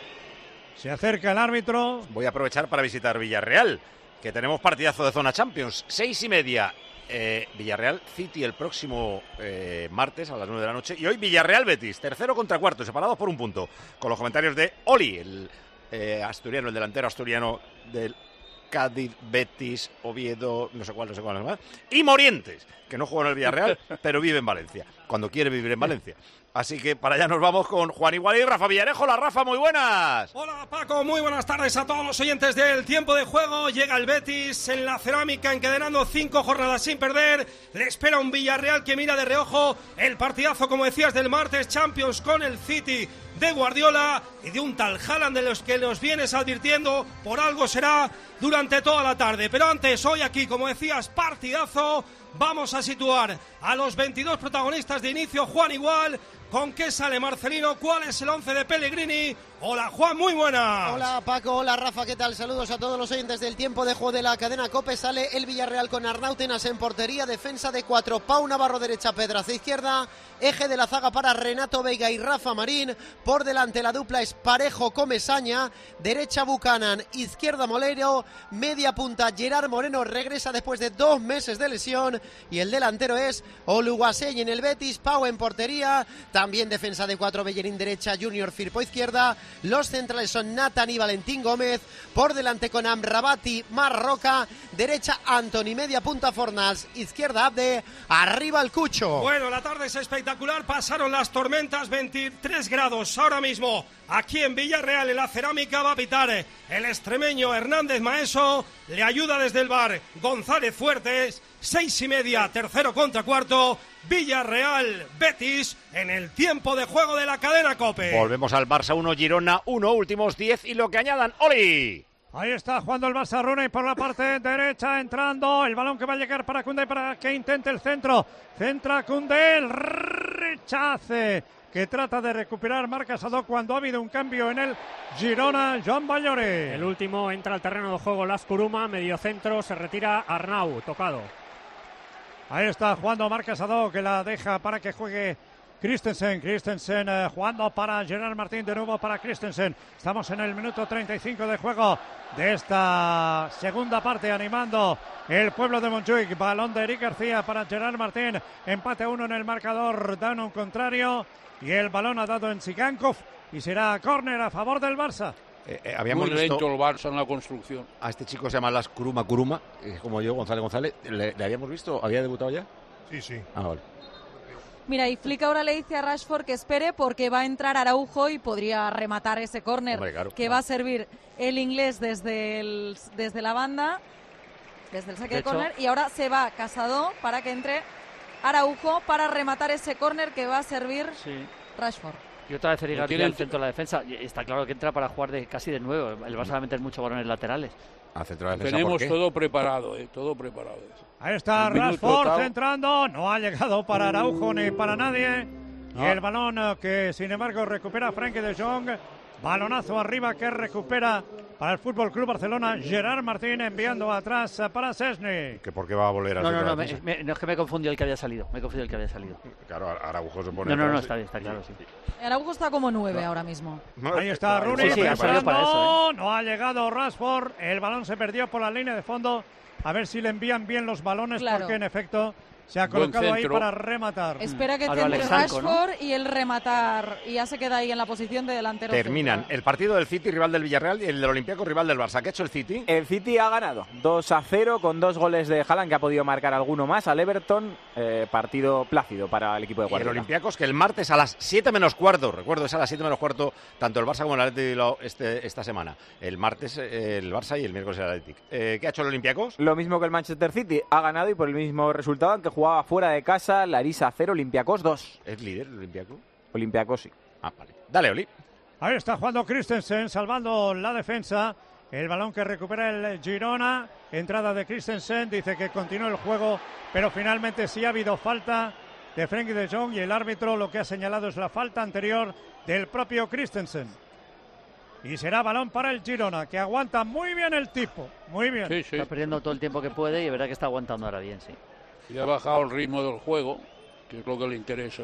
Se acerca el árbitro. Voy a aprovechar para visitar Villarreal, que tenemos partidazo de zona Champions. 6:30. Villarreal City el próximo martes a las 9 de la noche. Y hoy Villarreal Betis, tercero contra cuarto, separados por un punto. Con los comentarios de Oli, el asturiano, el delantero asturiano del Cádiz, Betis, Oviedo, no sé cuál más. Y Morientes, que no juega en el Villarreal, pero vive en Valencia. Cuando quiere vivir en Valencia. Así que para allá nos vamos con Juan Igual y Rafa Villarejo. Hola Rafa, muy buenas. Hola Paco, muy buenas tardes a todos los oyentes del Tiempo de Juego. Llega el Betis en la Cerámica, encadenando 5 jornadas sin perder. Le espera un Villarreal que mira de reojo el partidazo, como decías, del martes, Champions con el City de Guardiola y de un tal Haaland de los que nos vienes advirtiendo, por algo será durante toda la tarde. Pero antes, hoy aquí, como decías, partidazo. Vamos a situar a los 22 protagonistas de inicio. Juan Igual, ¿con qué sale Marcelino? ¿Cuál es el 11 de Pellegrini? Hola Juan, muy buenas. Hola Paco, hola Rafa, ¿qué tal? Saludos a todos los oyentes del Tiempo de Juego de la cadena COPE. Sale el Villarreal con Arnau Tenas en portería, defensa de 4, Pau Navarro derecha, Pedraza izquierda, eje de la zaga para Renato Veiga y Rafa Marín, por delante la dupla es Parejo Comesaña, derecha Buchanan, izquierda Molero, media punta Gerard Moreno, regresa después de 2 meses de lesión, y el delantero es Oluwasei en el Betis, Pau en portería, también defensa de 4, Bellerín derecha, Junior Firpo izquierda. Los centrales son Nathan y Valentín Gómez, por delante con Amrabati, Marroca, derecha Antoni, media punta Fornals, izquierda Abde, arriba el Cucho. Bueno, la tarde es espectacular, pasaron las tormentas, 23 grados ahora mismo. Aquí en Villarreal, en la Cerámica, va a pitar el extremeño Hernández Maeso, le ayuda desde el bar González Fuertes. 6:30, tercero contra cuarto, Villarreal Betis en el Tiempo de Juego de la cadena COPE. Volvemos al Barça 1, Girona 1, últimos 10 y lo que añadan. ¡Oli! Ahí está jugando el Barça, Rooney por la parte derecha, entrando, el balón que va a llegar para Koundé para que intente el centro, centra Koundé, el rechace que trata de recuperar Marc Casadó cuando ha habido un cambio en el Girona. Joan Ballore. El último entra al terreno de juego Las Kuruma, medio centro, se retira Arnau, tocado. Ahí está jugando Marc Casadó, que la deja para que juegue Christensen jugando para Gerard Martín, de nuevo para Christensen. Estamos en el minuto 35 de juego de esta segunda parte, animando el pueblo de Montjuic. Balón de Eric García para Gerard Martín, empate a 1 en el marcador, dan un contrario y el balón ha dado en Sigankov y será córner a favor del Barça. Habíamos muy lento el Barça en la construcción. A este chico se llama Las Kuruma, como yo, González. ¿Le habíamos visto? ¿Había debutado ya? Sí. Ah, vale. Mira, y Flick ahora le dice a Rashford que espere porque va a entrar Araujo y podría rematar ese córner que va a servir el inglés desde la banda, desde el saque de córner, y ahora se va Casadó para que entre Araujo para rematar ese córner que va a servir Rashford. Y otra vez Eric García al centro de la defensa. Está claro que entra para jugar casi de nuevo. El Barça va a meter muchos balones laterales. Tenemos todo preparado, todo preparado. Ahí está Rashford centrando, no ha llegado para Araujo ni para nadie. Y el balón que sin embargo recupera Frenkie de Jong. Balonazo arriba que recupera para el Fútbol Club Barcelona Gerard Martín, enviando atrás para Szczęsny. ¿Que por qué va a volver a No, es que me confundió el que había salido. Claro, Araujo se pone. No, está claro, sí. Araujo está como 9 ahora mismo. Ahí está Rooney, ha salido para eso, no ha llegado Rashford, el balón se perdió por la línea de fondo. A ver si le envían bien los balones, porque en efecto se ha colocado ahí para rematar. Espera que centre Rashford, ¿no? Y el rematar. Y ya se queda ahí en la posición de delantero. Terminan el partido del City, rival del Villarreal, y el del Olympiacos, rival del Barça. ¿Qué ha hecho el City? El City ha ganado 2-0 con 2 goles de Haaland, que ha podido marcar alguno más al Everton. Partido plácido para el equipo de Guardiola. El Olympiacos, que el martes a las 7 menos cuarto, recuerdo, es a las 7 menos cuarto, tanto el Barça como el Atlético esta semana. El martes el Barça y el miércoles el Atlético. ¿Qué ha hecho el Olympiacos? Lo mismo que el Manchester City, ha ganado y por el mismo resultado, aunque jugaba fuera de casa. Larissa 0, Olympiacos 2. ¿Es líder el Olympiacos? Olympiacos sí. Ah, vale. Dale, Oli. Ahí está jugando Christensen, salvando la defensa. El balón que recupera el Girona. Entrada de Christensen, dice que continúa el juego, pero finalmente sí ha habido falta de Frenkie de Jong y el árbitro lo que ha señalado es la falta anterior del propio Christensen. Y será balón para el Girona, que aguanta muy bien el tipo. Muy bien. Sí. Está perdiendo todo el tiempo que puede y es verdad que está aguantando ahora bien, sí. Y ha bajado el ritmo del juego, que es lo que le interesa.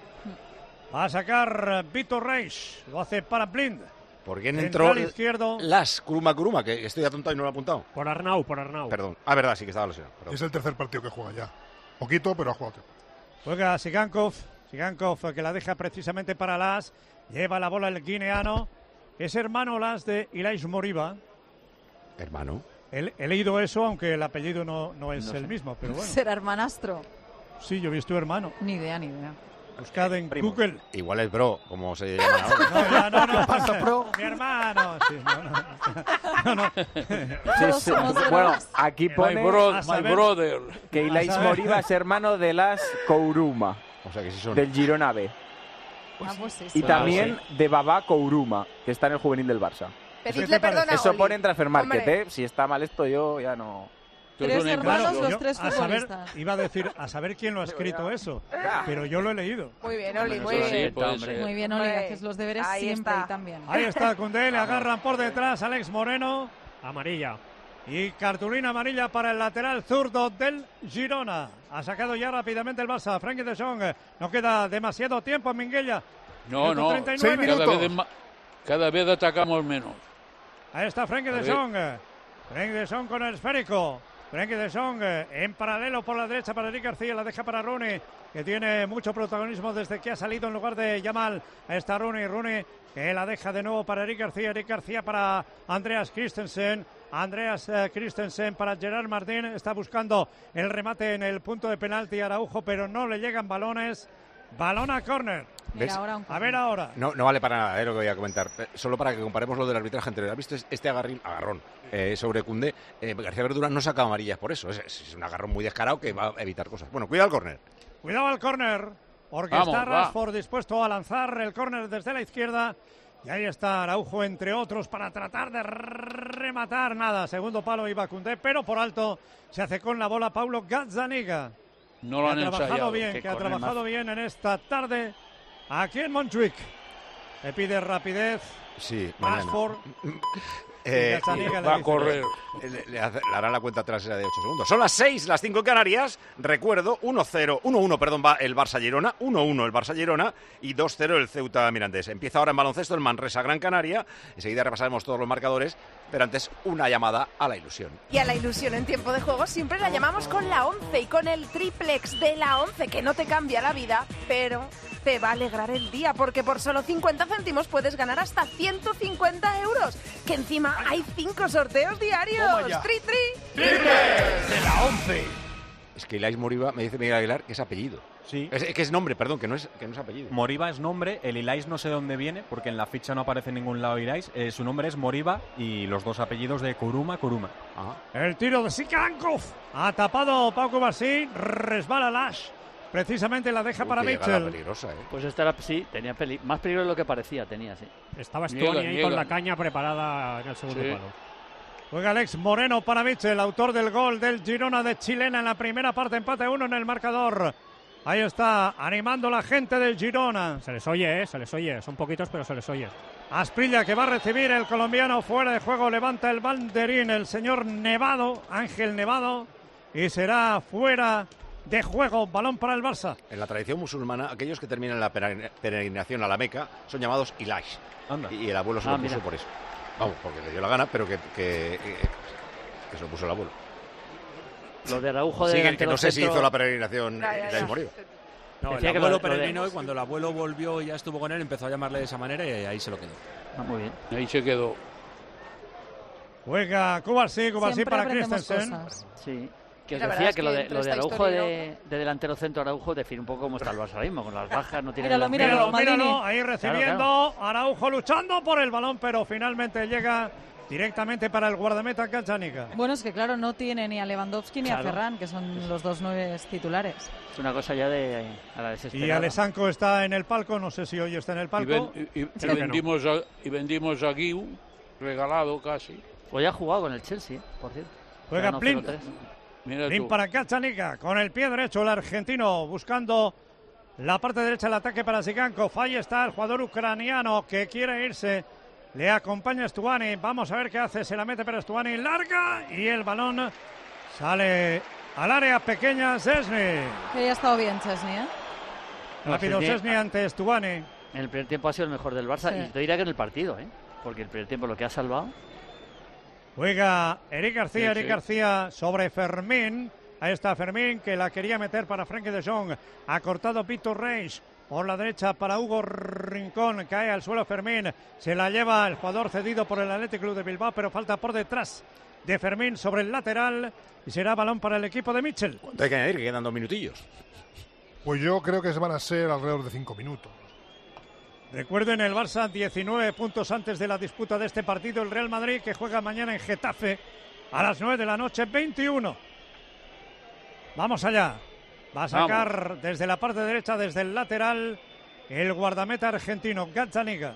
Va a sacar Vitor Reis, lo hace para Blind. ¿Por quién entró izquierdo? Las Kuruma, que estoy atontado y no lo he apuntado? Por Arnau. Perdón. Verdad, sí que estaba lesionado. Es el tercer partido que juega ya. Poquito, pero ha jugado. Juega Sigankov, que la deja precisamente para Las. Lleva la bola el guineano. Es hermano Las de Ilaish Moriba. ¿Hermano? He leído eso, aunque el apellido no es el mismo, pero bueno. ¿Será hermanastro? Sí, yo he visto hermano. Ni idea. Buscad en Google. Igual es bro, como se llama ahora. No, pasa bro. Mi hermano. Sí, no. Sí. Bueno, aquí pone my brother. Que Ilaish Moriba es hermano de Las Kouruma, o sea que sí son del Girona B. Y también de Baba Kouruma, que está en el juvenil del Barça. Pedidle perdón a Eso Oli. pone en Transfer Market, Si está mal esto, yo ya no... 3 hermanos, los 3 futbolistas. Iba a decir, a saber quién lo ha escrito eso, pero yo lo he leído. Muy bien, Oli, muy bien. Muy bien, Oli, haces los deberes ahí siempre está. y también. Ahí está Koundé, le agarran por detrás Alex Moreno. Amarilla. Y cartulina amarilla para el lateral zurdo del Girona. Ha sacado ya rápidamente el Barça. Frenkie de Jong. No queda demasiado tiempo en Minguella. No. 39. Cada vez atacamos menos. Ahí está Frenkie de Jong. Frenkie de Jong con el esférico. Frenkie de Jong en paralelo por la derecha para Eric García. La deja para Rooney, que tiene mucho protagonismo desde que ha salido en lugar de Yamal. Ahí está Rooney que la deja de nuevo para Eric García. Eric García para Andreas Christensen. Andreas Christensen para Gerard Martín. Está buscando el remate en el punto de penalti Araujo, pero no le llegan balones. Balón a córner. A ver ahora. No vale para nada lo que voy a comentar. Solo para que comparemos lo del arbitraje anterior. ¿Has visto este agarrón sobre Koundé? García Verdura no saca amarillas por eso. Es un agarrón muy descarado que va a evitar cosas. Bueno, cuidado al córner. Cuidado al córner. Porque está Rashford dispuesto a lanzar el córner desde la izquierda. Y ahí está Araujo, entre otros, para tratar de rematar. Nada, segundo palo iba Koundé, pero por alto se hace con la bola Paulo Gazzaniga. No lo han ensayado. Ha trabajado bien en esta tarde aquí en Montjuic. Le pide rapidez. Sí, Ashford. Va a correr. Le hará la cuenta atrás de 8 segundos. Son las 6, las 5 en Canarias. Recuerdo, 1-1, perdón, va el Barça-Girona. 1-1 el Barça-Girona y 2-0 el Ceuta-Mirandés. Empieza ahora en baloncesto el Manresa-Gran Canaria. Enseguida repasaremos todos los marcadores, pero antes una llamada a la ilusión. Y a la ilusión en tiempo de juego siempre la llamamos con la 11 y con el triplex de la 11, que no te cambia la vida, pero te va a alegrar el día, porque por solo 50 céntimos puedes ganar hasta 150 euros, que encima hay 5 sorteos diarios. ¡Tri, tri! ¡Triplex de la 11! Es que Ilais Moriba, me dice Miguel Aguilar, que es apellido. Sí. Que es nombre, perdón, que no es apellido. Moriba es nombre, el Ilais no sé de dónde viene, porque en la ficha no aparece en ningún lado Ilais. Su nombre es Moriba y los dos apellidos de Kuruma. El tiro de Sikankov. Ha tapado Pau Cubarsí, resbala Lash. Precisamente la deja para Mitchell. Peligrosa, Pues esta era, sí, tenía más peligro de lo que parecía, sí. Estaba Stuani ahí con la caña preparada en el segundo palo. Juega Alex Moreno para Mitchell, autor del gol del Girona de Chilena en la primera parte, empate 1 en el marcador. Ahí está, animando la gente del Girona. Se les oye, se les oye. Son poquitos, pero se les oye. Asprilla, que va a recibir el colombiano fuera de juego, levanta el banderín el señor Nevado, Ángel Nevado, y será fuera de juego, balón para el Barça. En la tradición musulmana, aquellos que terminan la peregrinación a la Meca son llamados Ilash. Y el abuelo se lo puso por eso. Vamos, porque le dio la gana, pero que se lo puso el abuelo. Lo de Araujo de que no sé si hizo la peregrinación de Moriba. No, el abuelo peregrinó y cuando el abuelo volvió y ya estuvo con él, empezó a llamarle de esa manera y ahí se lo quedó. Muy bien. Ahí se quedó. Juega Cubarsí para Christensen. Sí. Que os decía que lo de Araujo de delantero centro, Araujo define un poco cómo está el Barça ahora mismo, con las bajas no tiene... Míralo, ahí recibiendo, claro. Araujo luchando por el balón, pero finalmente llega directamente para el guardameta Gazzaniga. Bueno, es que claro, no tiene ni a Lewandowski ni a Ferran, que son los dos 9 titulares. Es una cosa ya a la desesperada. Y Alessanco está en el palco, no sé si hoy está en el palco. Y vendimos a Guiu, regalado casi. Hoy ha jugado con el Chelsea, por cierto. Juega Plin. Plin para Gazzaniga, con el pie derecho el argentino, buscando la parte derecha del ataque para Sikankov. Ahí está el jugador ucraniano que quiere irse. Le acompaña Stuani. Vamos a ver qué hace. Se la mete para Stuani. Larga. Y el balón sale al área pequeña. Szczesny. Que ya ha estado bien Szczesny, ¿eh? Rápido Szczesny ante Stuani. En el primer tiempo ha sido el mejor del Barça. Sí. Y te diría que en el partido, ¿eh? Porque el primer tiempo lo que ha salvado. Juega Eric García. Eric García sobre Fermín. Ahí está Fermín, que la quería meter para Frenkie de Jong. Ha cortado Víctor Reis. Por la derecha para Hugo Rincón, cae al suelo Fermín, se la lleva el jugador cedido por el Athletic Club de Bilbao, pero falta por detrás de Fermín sobre el lateral y será balón para el equipo de Mitchell. ¿Cuánto hay que añadir? Que quedan 2 minutillos. Pues yo creo que van a ser alrededor de 5 minutos. Recuerden, el Barça 19 puntos antes de la disputa de este partido, el Real Madrid que juega mañana en Getafe a las 9 de la noche, 21. Vamos allá. Va a sacar desde la parte derecha, desde el lateral, el guardameta argentino, Gazzaniga.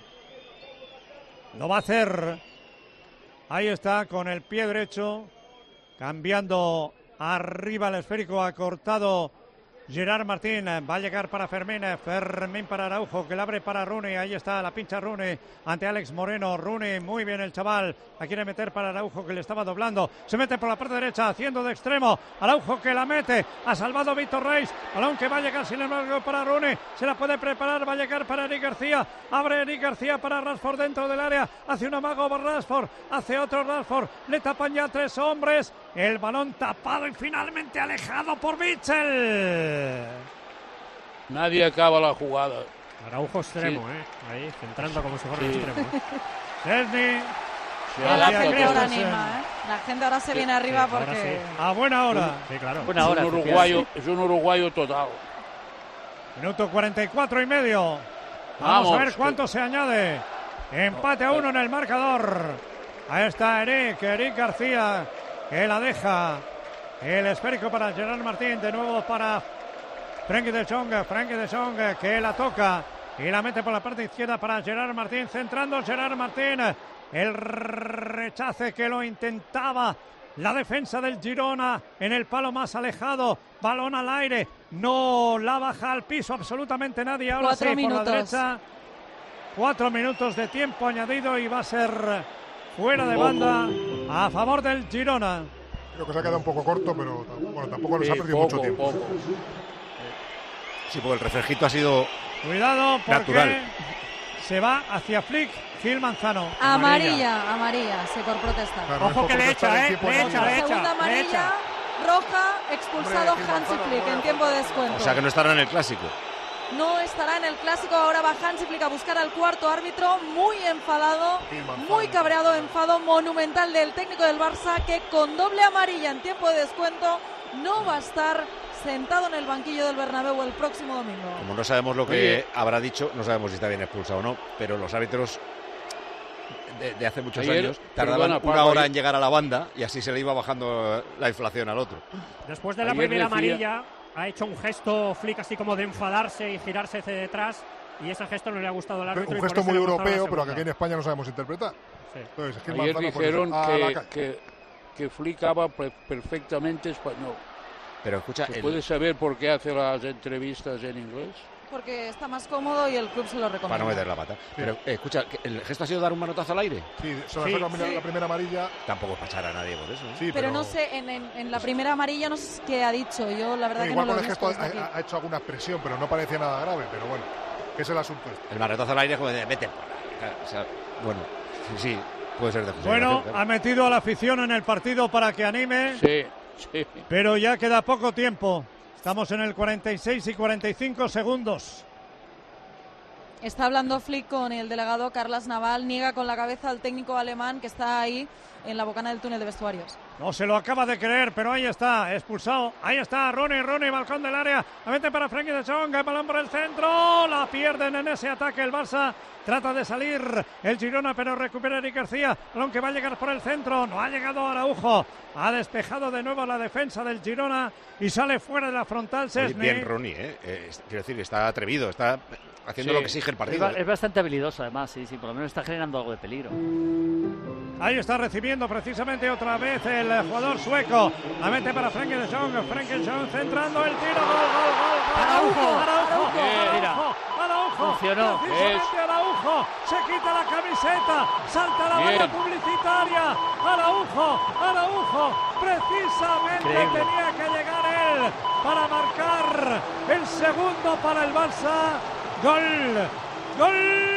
Lo va a hacer. Ahí está, con el pie derecho, cambiando arriba el esférico, ha cortado Gerard Martín. Va a llegar para Fermín, Fermín para Araujo, que la abre para Rooney. Ahí está, la pincha Rooney ante Alex Moreno. Rooney, muy bien el chaval, la quiere meter para Araujo, que le estaba doblando. Se mete por la parte derecha, haciendo de extremo. Araujo que la mete, ha salvado Víctor Reis. Balón que va a llegar, sin embargo, para Rooney. Se la puede preparar, va a llegar para Eric García. Abre Eric García para Rashford dentro del área. Hace un amago para Rashford, hace otro Rashford. Le tapan ya 3 hombres. El balón tapado y finalmente alejado por Mitchell. Nadie acaba la jugada. Araujo extremo, ahí, centrando como si fuera extremo. Szczesny. La gente ahora anima, La gente ahora se viene arriba porque... A buena hora. Sí, claro. Buena hora, es un uruguayo total. Minuto 44 y medio. Vamos a ver cuánto se añade. Empate a 1 en el marcador. Ahí está Eric García, que la deja. El esférico para Gerard Martín, de nuevo para Frenkie de Jong, que la toca y la mete por la parte izquierda para Gerard Martín, centrando Gerard Martín. El rechace que lo intentaba la defensa del Girona en el palo más alejado, balón al aire, no la baja al piso absolutamente nadie. Ahora 4 sí, minutos. por la derecha, 4 minutos de tiempo añadido y va a ser fuera de banda a favor del Girona. Creo que se ha quedado un poco corto, pero bueno, tampoco nos ha perdido mucho tiempo. Sí, porque el reflejito ha sido cuidado porque natural. Se va hacia Flick, Gil Manzano. Amarilla, se por protestar. Claro, ojo que le echa, le echa. Segunda amarilla, roja, expulsado Hansi Flick en tiempo de descuento. O sea que no estará en el Clásico. No estará en el Clásico, ahora va Hansi Flick a buscar al cuarto árbitro, muy enfadado, muy cabreado, enfado monumental del técnico del Barça, que con doble amarilla en tiempo de descuento no va a estar sentado en el banquillo del Bernabéu el próximo domingo. Como no sabemos lo que habrá dicho, no sabemos si está bien expulsado o no, pero los árbitros de hace muchos años tardaban una hora en llegar a la banda y así se le iba bajando la inflación al otro. Después de la primera amarilla ha hecho un gesto Flick así como de enfadarse y girarse hacia detrás, y ese gesto no le ha gustado al árbitro. Un gesto muy europeo, pero que aquí en España no sabemos interpretar. Sí. Entonces, ayer dijeron que Flick habla perfectamente español. Pero escucha, ¿se puede saber por qué hace las entrevistas en inglés? Porque está más cómodo y el club se lo recomienda. Para no meter la pata. Sí. Pero escucha, ¿el gesto ha sido dar un manotazo al aire? Sí, la primera amarilla. Tampoco es para echar a nadie por eso. Sí, pero no sé, en la primera amarilla no sé qué ha dicho. Yo la verdad que no lo he visto. Igual con el gesto ha hecho alguna expresión, pero no parecía nada grave. Pero bueno, ¿qué es el asunto? El manotazo al aire es como de vete. O sea, bueno, sí, puede ser de bueno, ha metido a la afición en el partido para que anime. Sí. Pero ya queda poco tiempo. Estamos en el 46 y 45 segundos. Está hablando Flick con el delegado Carlas Naval. Niega con la cabeza al técnico alemán que está ahí en la bocana del túnel de vestuarios. No se lo acaba de creer, pero ahí está, expulsado. Ahí está Rooney, balcón del área. La mete para Frenkie de Jong, el balón por el centro. La pierden en ese ataque el Barça. Trata de salir el Girona, pero recupera Eric García. Balón que va a llegar por el centro. No ha llegado Araujo. Ha despejado de nuevo la defensa del Girona y sale fuera de la frontal Szczęsny. Bien Rooney, quiero decir, está atrevido, está haciendo lo que exige el partido. Es bastante habilidoso además, sí, por lo menos está generando algo de peligro. Ahí está recibiendo precisamente otra vez el jugador sueco. La mete para Frenkie de Jong. Frenkie de Jong centrando el tiro. Gol. Araujo. Funcionó. Araujo. Se quita la camiseta. Salta la valla publicitaria. Araujo. Precisamente tenía que llegar él para marcar el segundo para el Barça. Gol.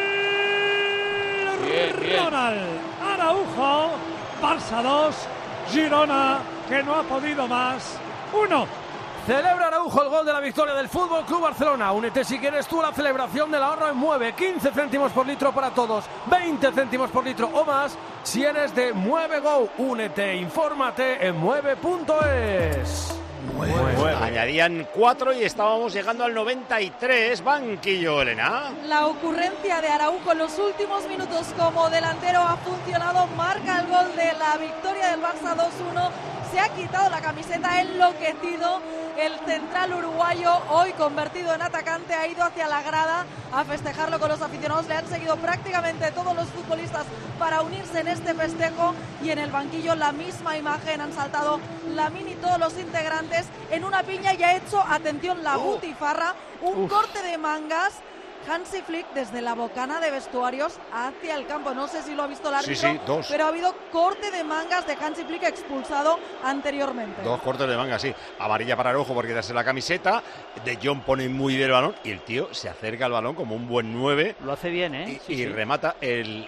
Ronald Araujo, Barça 2, Girona, que no ha podido más, 1. Celebra Araujo el gol de la victoria del Fútbol Club Barcelona. Únete si quieres tú a la celebración del ahorro en Mueve. 15 céntimos por litro para todos, 20 céntimos por litro o más si eres de Mueve Go. Únete, infórmate en mueve.es. Añadían 4 y estábamos llegando al 93. Banquillo, Elena. La ocurrencia de Araujo en los últimos minutos como delantero ha funcionado. Marca el gol de la victoria del Barça 2-1. Se ha quitado la camiseta, enloquecido. El central uruguayo, hoy convertido en atacante, ha ido hacia la grada a festejarlo con los aficionados. Le han seguido prácticamente todos los futbolistas para unirse en este festejo, y en el banquillo la misma imagen. Han saltado Lamine y todos los integrantes en una piña y ha hecho, atención, la butifarra, un corte de mangas. Hansi Flick desde la bocana de vestuarios hacia el campo. No sé si lo ha visto el árbitro, pero ha habido corte de mangas de Hansi Flick, expulsado anteriormente. 2 cortes de mangas, sí. Amarilla para Araujo por quitarse la camiseta. De Jong pone muy bien el balón y el tío se acerca al balón como un buen 9. Lo hace bien, ¿eh? Y remata el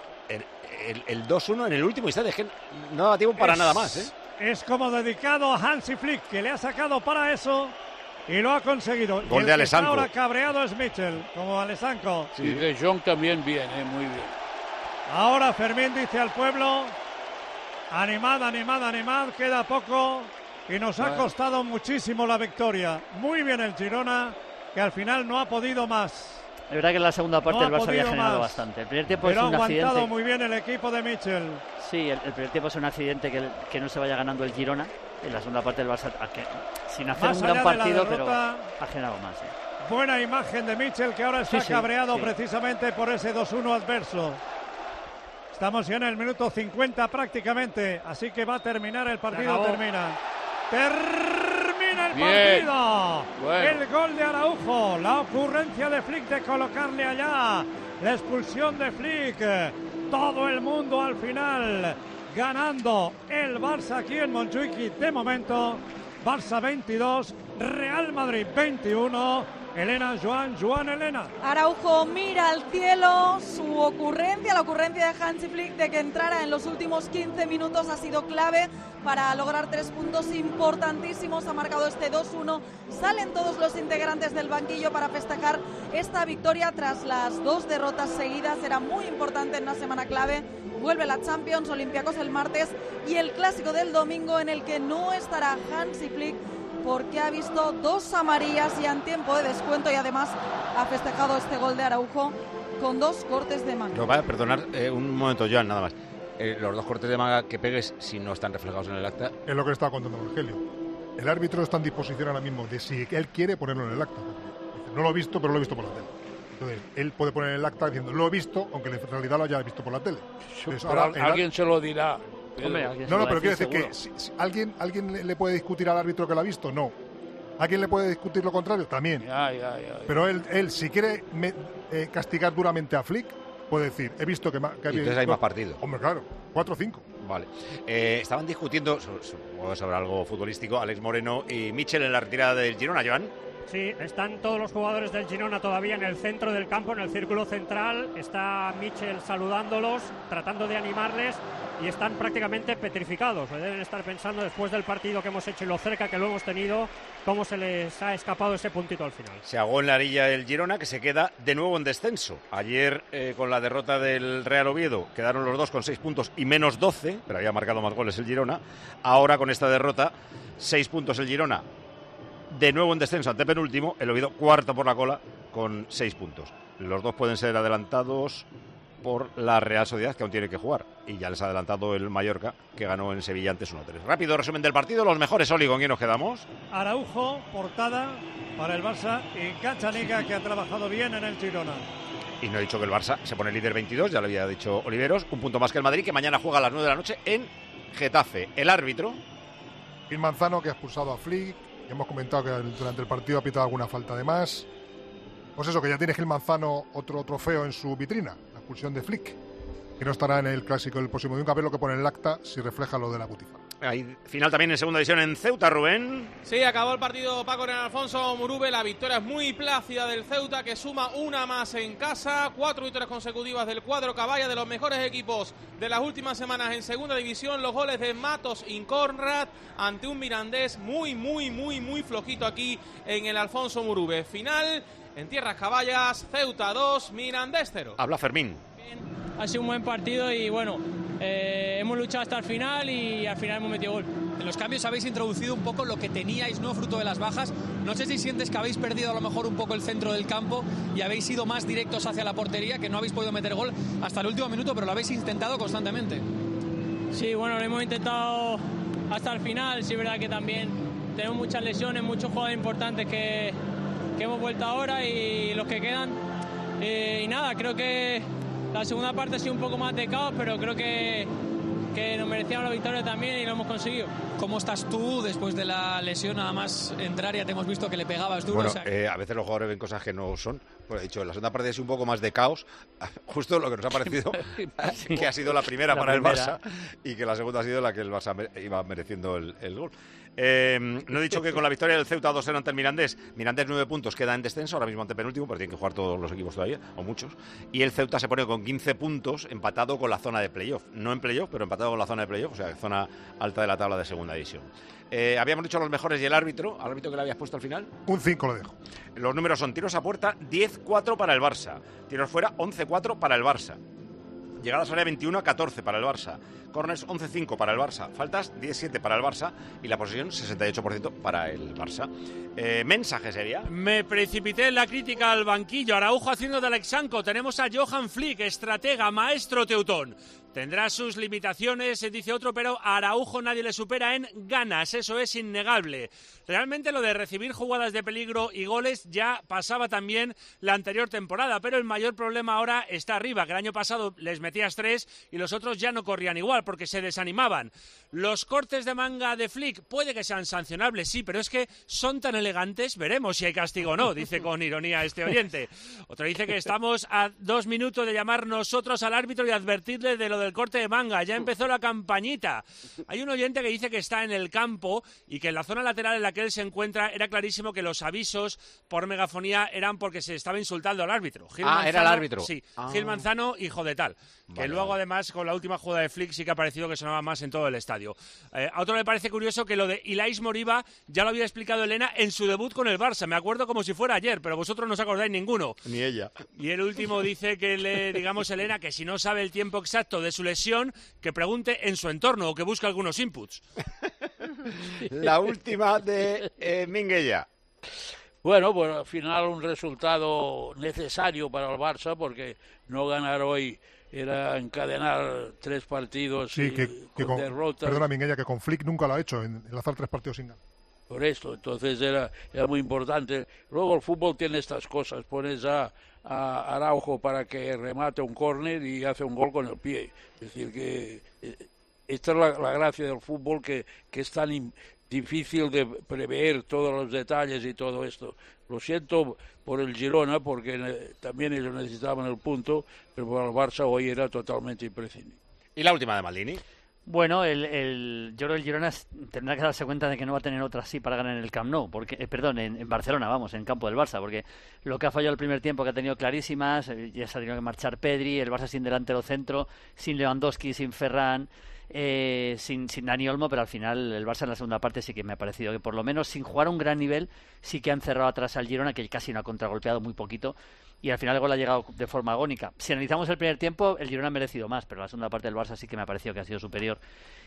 2-1 en el último instante. Es que no daba tiempo para nada más, ¿eh? Es como dedicado a Hansi Flick, que le ha sacado para eso. Y lo ha conseguido. Gol de Alessandro. Ahora cabreado es Mitchell, como Alessandro. Sí, de Jong también bien, muy bien. Ahora Fermín dice al pueblo: animad, queda poco. Y nos ha costado muchísimo la victoria. Muy bien el Girona, que al final no ha podido más. Es verdad que en la segunda parte el Barça había generado bastante. El primer tiempo pero es un accidente. Ha aguantado muy bien el equipo de Mitchell. Sí, el primer tiempo es un accidente que no se vaya ganando el Girona. En la segunda parte el Barça, sin hacer un gran partido, pero ha generado más. Buena imagen de Mitchell, que ahora está cabreado precisamente por ese 2-1 adverso. Estamos ya en el minuto 50 prácticamente, así que va a terminar el partido. Termina el partido. Bueno. El gol de Araujo, la ocurrencia de Flick de colocarle allá, la expulsión de Flick. Todo el mundo al final ganando el Barça aquí en Montjuic. De momento, Barça 22, Real Madrid 21. Elena, Joan, Elena. Araujo mira al cielo, su ocurrencia, la ocurrencia de Hansi Flick de que entrara en los últimos 15 minutos ha sido clave para lograr 3 puntos importantísimos. Ha marcado este 2-1. Salen todos los integrantes del banquillo para festejar esta victoria tras las 2 derrotas seguidas. Era muy importante en una semana clave. Vuelve la Champions, Olympiacos el martes y el clásico del domingo en el que no estará Hansi Flick porque ha visto 2 amarillas ya en tiempo de descuento y además ha festejado este gol de Araujo con 2 cortes de manga. No, vaya, perdonar un momento, Joan, nada más. Los 2 cortes de manga que pegues, si no están reflejados en el acta. Es lo que le estaba contando Rogelio. El árbitro está en disposición ahora mismo de si él quiere ponerlo en el acta. No lo he visto, pero lo he visto por la tele. Entonces, él puede poner en el acta diciendo, lo he visto, aunque en realidad lo haya visto por la tele. Entonces, ahora, alguien se lo dirá. Hombre, no, pero quiero decir que si alguien le puede discutir al árbitro que lo ha visto, no. ¿Alguien le puede discutir lo contrario? También. Ya. Pero él si quiere castigar duramente a Flick, puede decir, he visto que entonces hay más partido. Hombre, claro, 4 o 5. Vale. Estaban discutiendo sobre algo futbolístico Alex Moreno y Michel en la retirada del Girona, Joan. Sí, están todos los jugadores del Girona todavía en el centro del campo, en el círculo central. Está Michel saludándolos, tratando de animarles y están prácticamente petrificados. Deben estar pensando después del partido que hemos hecho y lo cerca que lo hemos tenido, cómo se les ha escapado ese puntito al final. Se ahogó en la orilla el Girona, que se queda de nuevo en descenso. Ayer, con la derrota del Real Oviedo, quedaron los dos con 6 puntos y menos 12, pero había marcado más goles el Girona. Ahora, con esta derrota, 6 puntos el Girona. De nuevo en descenso, ante penúltimo, el Oviedo cuarto por la cola con 6 puntos. Los dos pueden ser adelantados por la Real Sociedad, que aún tiene que jugar. Y ya les ha adelantado el Mallorca, que ganó en Sevilla antes 1-3. Rápido resumen del partido, los mejores. Oli, ¿con quién nos quedamos? Araujo, portada para el Barça y Cachaniga, que ha trabajado bien en el Girona. Y no he dicho que el Barça se pone líder 22, ya lo había dicho Oliveros. Un punto más que el Madrid, que mañana juega a las 9 de la noche en Getafe. El árbitro Gil Manzano, que ha expulsado a Flick. Ya hemos comentado que durante el partido ha pitado alguna falta de más. Pues eso, que ya tiene Gil Manzano otro trofeo en su vitrina, la expulsión de Flick, que no estará en el clásico del próximo domingo. A ver lo que pone en el acta, si refleja lo de la Butifarra. Hay final también en segunda división en Ceuta, Rubén. Sí, acabó el partido, Paco, en Alfonso Murube. La victoria es muy plácida del Ceuta, que suma una más en casa. 4 victorias consecutivas del cuadro caballa, de los mejores equipos de las últimas semanas en segunda división. Los goles de Matos y Conrad ante un Mirandés muy flojito aquí en el Alfonso Murube. Final en tierras caballas, Ceuta 2, Mirandés 0. Habla Fermín. Ha sido un buen partido y bueno, hemos luchado hasta el final y al final hemos metido gol. En los cambios habéis introducido un poco lo que teníais, ¿no?, fruto de las bajas. No sé si sientes que habéis perdido a lo mejor un poco el centro del campo y habéis ido más directos hacia la portería, que no habéis podido meter gol hasta el último minuto, pero lo habéis intentado constantemente. Sí, bueno, lo hemos intentado hasta el final. Sí, es verdad que también tenemos muchas lesiones, muchos jugadores importantes que hemos vuelto ahora y los que quedan. Y nada, creo que la segunda parte ha sido un poco más de caos, pero creo que nos merecíamos la victoria también y lo hemos conseguido. ¿Cómo estás tú después de la lesión? Nada más entrar ya te hemos visto que le pegabas duro. Bueno, o sea... a veces los jugadores ven cosas que no son. Pues he dicho, la segunda parte ha sido un poco más de caos, justo lo que nos ha parecido que ha sido la primera para el Barça y que la segunda ha sido la que el Barça iba mereciendo el gol. No he dicho que con la victoria del Ceuta 2-0 ante el Mirandés 9 puntos, queda en descenso, ahora mismo ante penúltimo, pero tienen que jugar todos los equipos todavía, o muchos, y el Ceuta se pone con 15 puntos empatado con la zona de playoff, no en playoff, pero empatado con la zona de playoff, o sea, zona alta de la tabla de segunda división. Habíamos dicho los mejores y el árbitro que le habías puesto al final. Un 5 lo dejo. Los números son tiros a puerta 10-4 para el Barça, tiros fuera 11-4 para el Barça, llegadas a área 21-14 para el Barça, corners 11-5 para el Barça, faltas 17 para el Barça y la posesión 68% para el Barça. ¿Mensaje sería? Me precipité en la crítica al banquillo. Araujo haciendo de Alexanco. Tenemos a Johan Flick, estratega, maestro teutón. Tendrá sus limitaciones, dice otro, pero a Araujo nadie le supera en ganas, eso es innegable. Realmente lo de recibir jugadas de peligro y goles ya pasaba también la anterior temporada, pero el mayor problema ahora está arriba, que el año pasado les metías 3 y los otros ya no corrían igual porque se desanimaban. Los cortes de manga de Flick puede que sean sancionables, sí, pero es que son tan elegantes, veremos si hay castigo o no, dice con ironía este oyente. Otro dice que estamos a 2 minutos de llamar nosotros al árbitro y advertirle de lo del corte de manga, ya empezó la campañita. Hay un oyente que dice que está en el campo y que en la zona lateral en la que él se encuentra era clarísimo que los avisos por megafonía eran porque se estaba insultando al árbitro. Gil Manzano, era el árbitro. Sí, Gil Manzano, hijo de tal. Que luego, además, con la última jugada de Flick sí que ha parecido que sonaba más en todo el estadio. A otro le parece curioso que lo de Ilais Moriba ya lo había explicado Elena en su debut con el Barça. Me acuerdo como si fuera ayer, pero vosotros no os acordáis ninguno. Ni ella. Y el último dice que digamos Elena, que si no sabe el tiempo exacto de su lesión, que pregunte en su entorno o que busque algunos inputs. La última de Minguella. Bueno, pues al final un resultado necesario para el Barça, porque no ganar hoy era encadenar 3 partidos con derrotas. Perdona, Minguella, que con Flick nunca lo ha hecho, enlazar 3 partidos sin ganar. Por esto, entonces era muy importante. Luego el fútbol tiene estas cosas, pones a Araujo para que remate un córner y hace un gol con el pie. Es decir, que esta es la gracia del fútbol, que es tan difícil de prever todos los detalles y todo esto. Lo siento por el Girona, porque también ellos necesitaban el punto, pero para el Barça hoy era totalmente imprescindible. ¿Y la última de Maldini? Bueno, yo creo que el Girona tendrá que darse cuenta de que no va a tener otra así para ganar en el Camp Nou, porque, en Barcelona, en campo del Barça, porque lo que ha fallado el primer tiempo, que ha tenido clarísimas, ya se ha tenido que marchar Pedri, el Barça sin delantero centro, sin Lewandowski, sin Ferran, sin Dani Olmo, pero al final el Barça en la segunda parte sí que me ha parecido que por lo menos sin jugar a un gran nivel sí que han cerrado atrás al Girona, que casi no ha contragolpeado, muy poquito, y al final el gol ha llegado de forma agónica. Si analizamos el primer tiempo, el Girona ha merecido más, pero la segunda parte del Barça sí que me ha parecido que ha sido superior.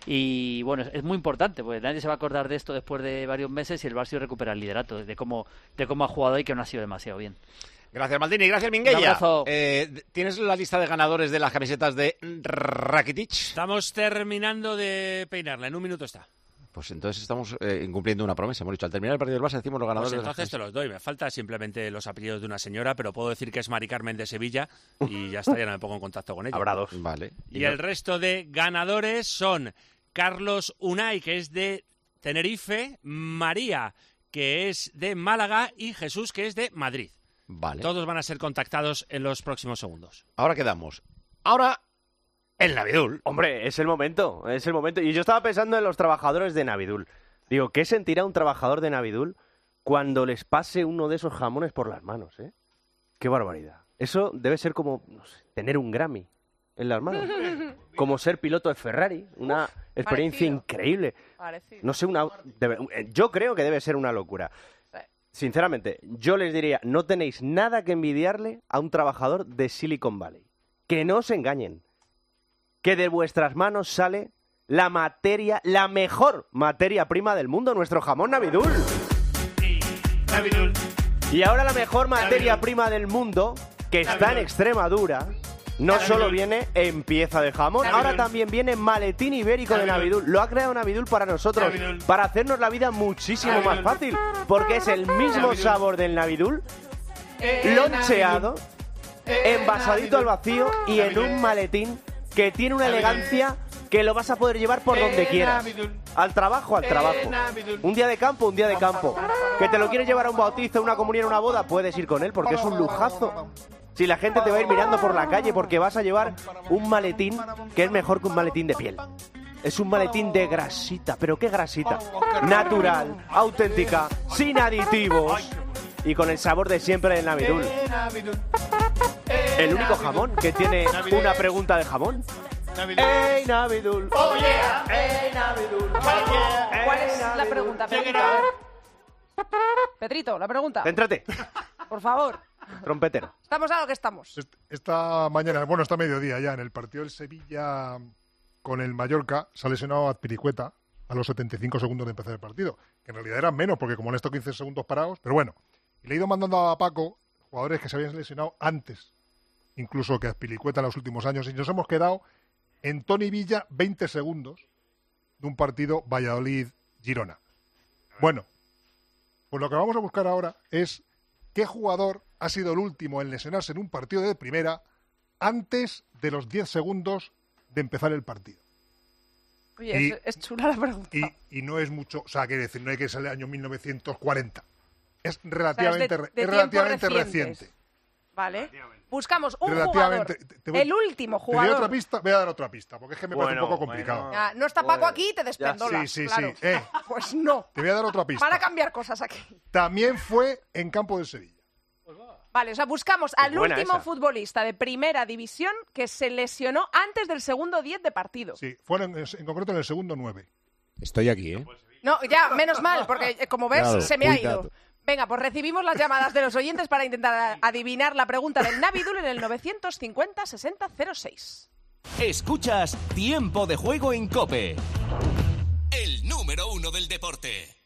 Y bueno, es muy importante, porque nadie se va a acordar de esto después de varios meses y el Barça recupera el liderato, de cómo ha jugado y que no ha sido demasiado bien. Gracias, Maldini. Gracias, Minguella. ¿Tienes la lista de ganadores de las camisetas de Rakitic? Estamos terminando de peinarla. En un minuto está. Pues entonces estamos incumpliendo una promesa. Hemos dicho, al terminar el partido del Barça decimos los ganadores. Pues entonces te los doy. Me falta simplemente los apellidos de una señora, pero puedo decir que es Mari Carmen de Sevilla y ya está, ya no me pongo en contacto con ella. Habrá 2. Vale. Y el resto de ganadores son Carlos Unai, que es de Tenerife, María, que es de Málaga, y Jesús, que es de Madrid. Vale. Todos van a ser contactados en los próximos segundos. Ahora quedamos. Ahora, el Navidul. Hombre, es el momento. Y yo estaba pensando en los trabajadores de Navidul. Digo, ¿qué sentirá un trabajador de Navidul cuando les pase uno de esos jamones por las manos, eh? ¡Qué barbaridad! Eso debe ser como, no sé, tener un Grammy en las manos. Como ser piloto de Ferrari. Una experiencia increíble. No sé, yo creo que debe ser una locura. Sinceramente, yo les diría, no tenéis nada que envidiarle a un trabajador de Silicon Valley. Que no os engañen. Que de vuestras manos sale la mejor materia prima del mundo, nuestro jamón Navidul. Y ahora la mejor materia prima del mundo, que está en Extremadura, no solo viene en pieza de jamón, ahora también viene maletín ibérico de Navidul. Lo ha creado Navidul para nosotros, para hacernos la vida muchísimo más fácil, porque es el mismo sabor del Navidul, loncheado, envasadito al vacío y en un maletín que tiene una elegancia que lo vas a poder llevar por donde quieras. Al trabajo. Un día de campo. Que te lo quieres llevar a un bautizo, a una comunión, a una boda, puedes ir con él porque es un lujazo. Si la gente te va a ir mirando por la calle porque vas a llevar un maletín que es mejor que un maletín de piel. Es un maletín de grasita, pero ¿qué grasita? Natural, auténtica, sin aditivos y con el sabor de siempre del Navidul. El único jamón que tiene una pregunta de jamón. ¡Ey, Navidul! ¡Oh, yeah! ¡Ey, Navidul! ¡Oh, yeah! ¿Cuál es la pregunta, Pedrito? Pedrito, la pregunta. Céntrate. Por favor. Trompetero. Estamos a lo que estamos. Esta mañana, está mediodía ya, en el partido del Sevilla con el Mallorca, se ha lesionado a Azpilicueta a los 75 segundos de empezar el partido. Que en realidad eran menos, porque como han estado 15 segundos parados, pero bueno. Y le he ido mandando a Paco jugadores que se habían lesionado antes, incluso que Azpilicueta en los últimos años, y nos hemos quedado en Toni Villa 20 segundos de un partido Valladolid-Girona. Bueno, pues lo que vamos a buscar ahora es qué jugador ha sido el último en lesionarse en un partido de primera antes de los 10 segundos de empezar el partido. Oye, es chula la pregunta. Y no es mucho, o sea, quiere decir, no hay que ser el año 1940. Es relativamente, de relativamente reciente. Vale. Buscamos un jugador. El último jugador. ¿Te doy otra pista? Voy a dar otra pista, porque es que me parece un poco complicado. No está Paco aquí y te despendolas. Sí. Claro. Pues no. Te voy a dar otra pista. Para cambiar cosas aquí. También fue en campo del Sevilla. Vale, o sea, buscamos al último futbolista de primera división que se lesionó antes del segundo 10 de partido. Sí, fueron en concreto en el segundo 9. Estoy aquí, ¿eh? No, ya, menos mal, porque como ves, claro, se me ha ido. Venga, pues recibimos las llamadas de los oyentes para intentar adivinar la pregunta del Navidul en el 950-6006. Escuchas Tiempo de Juego en COPE. El número 1 del deporte.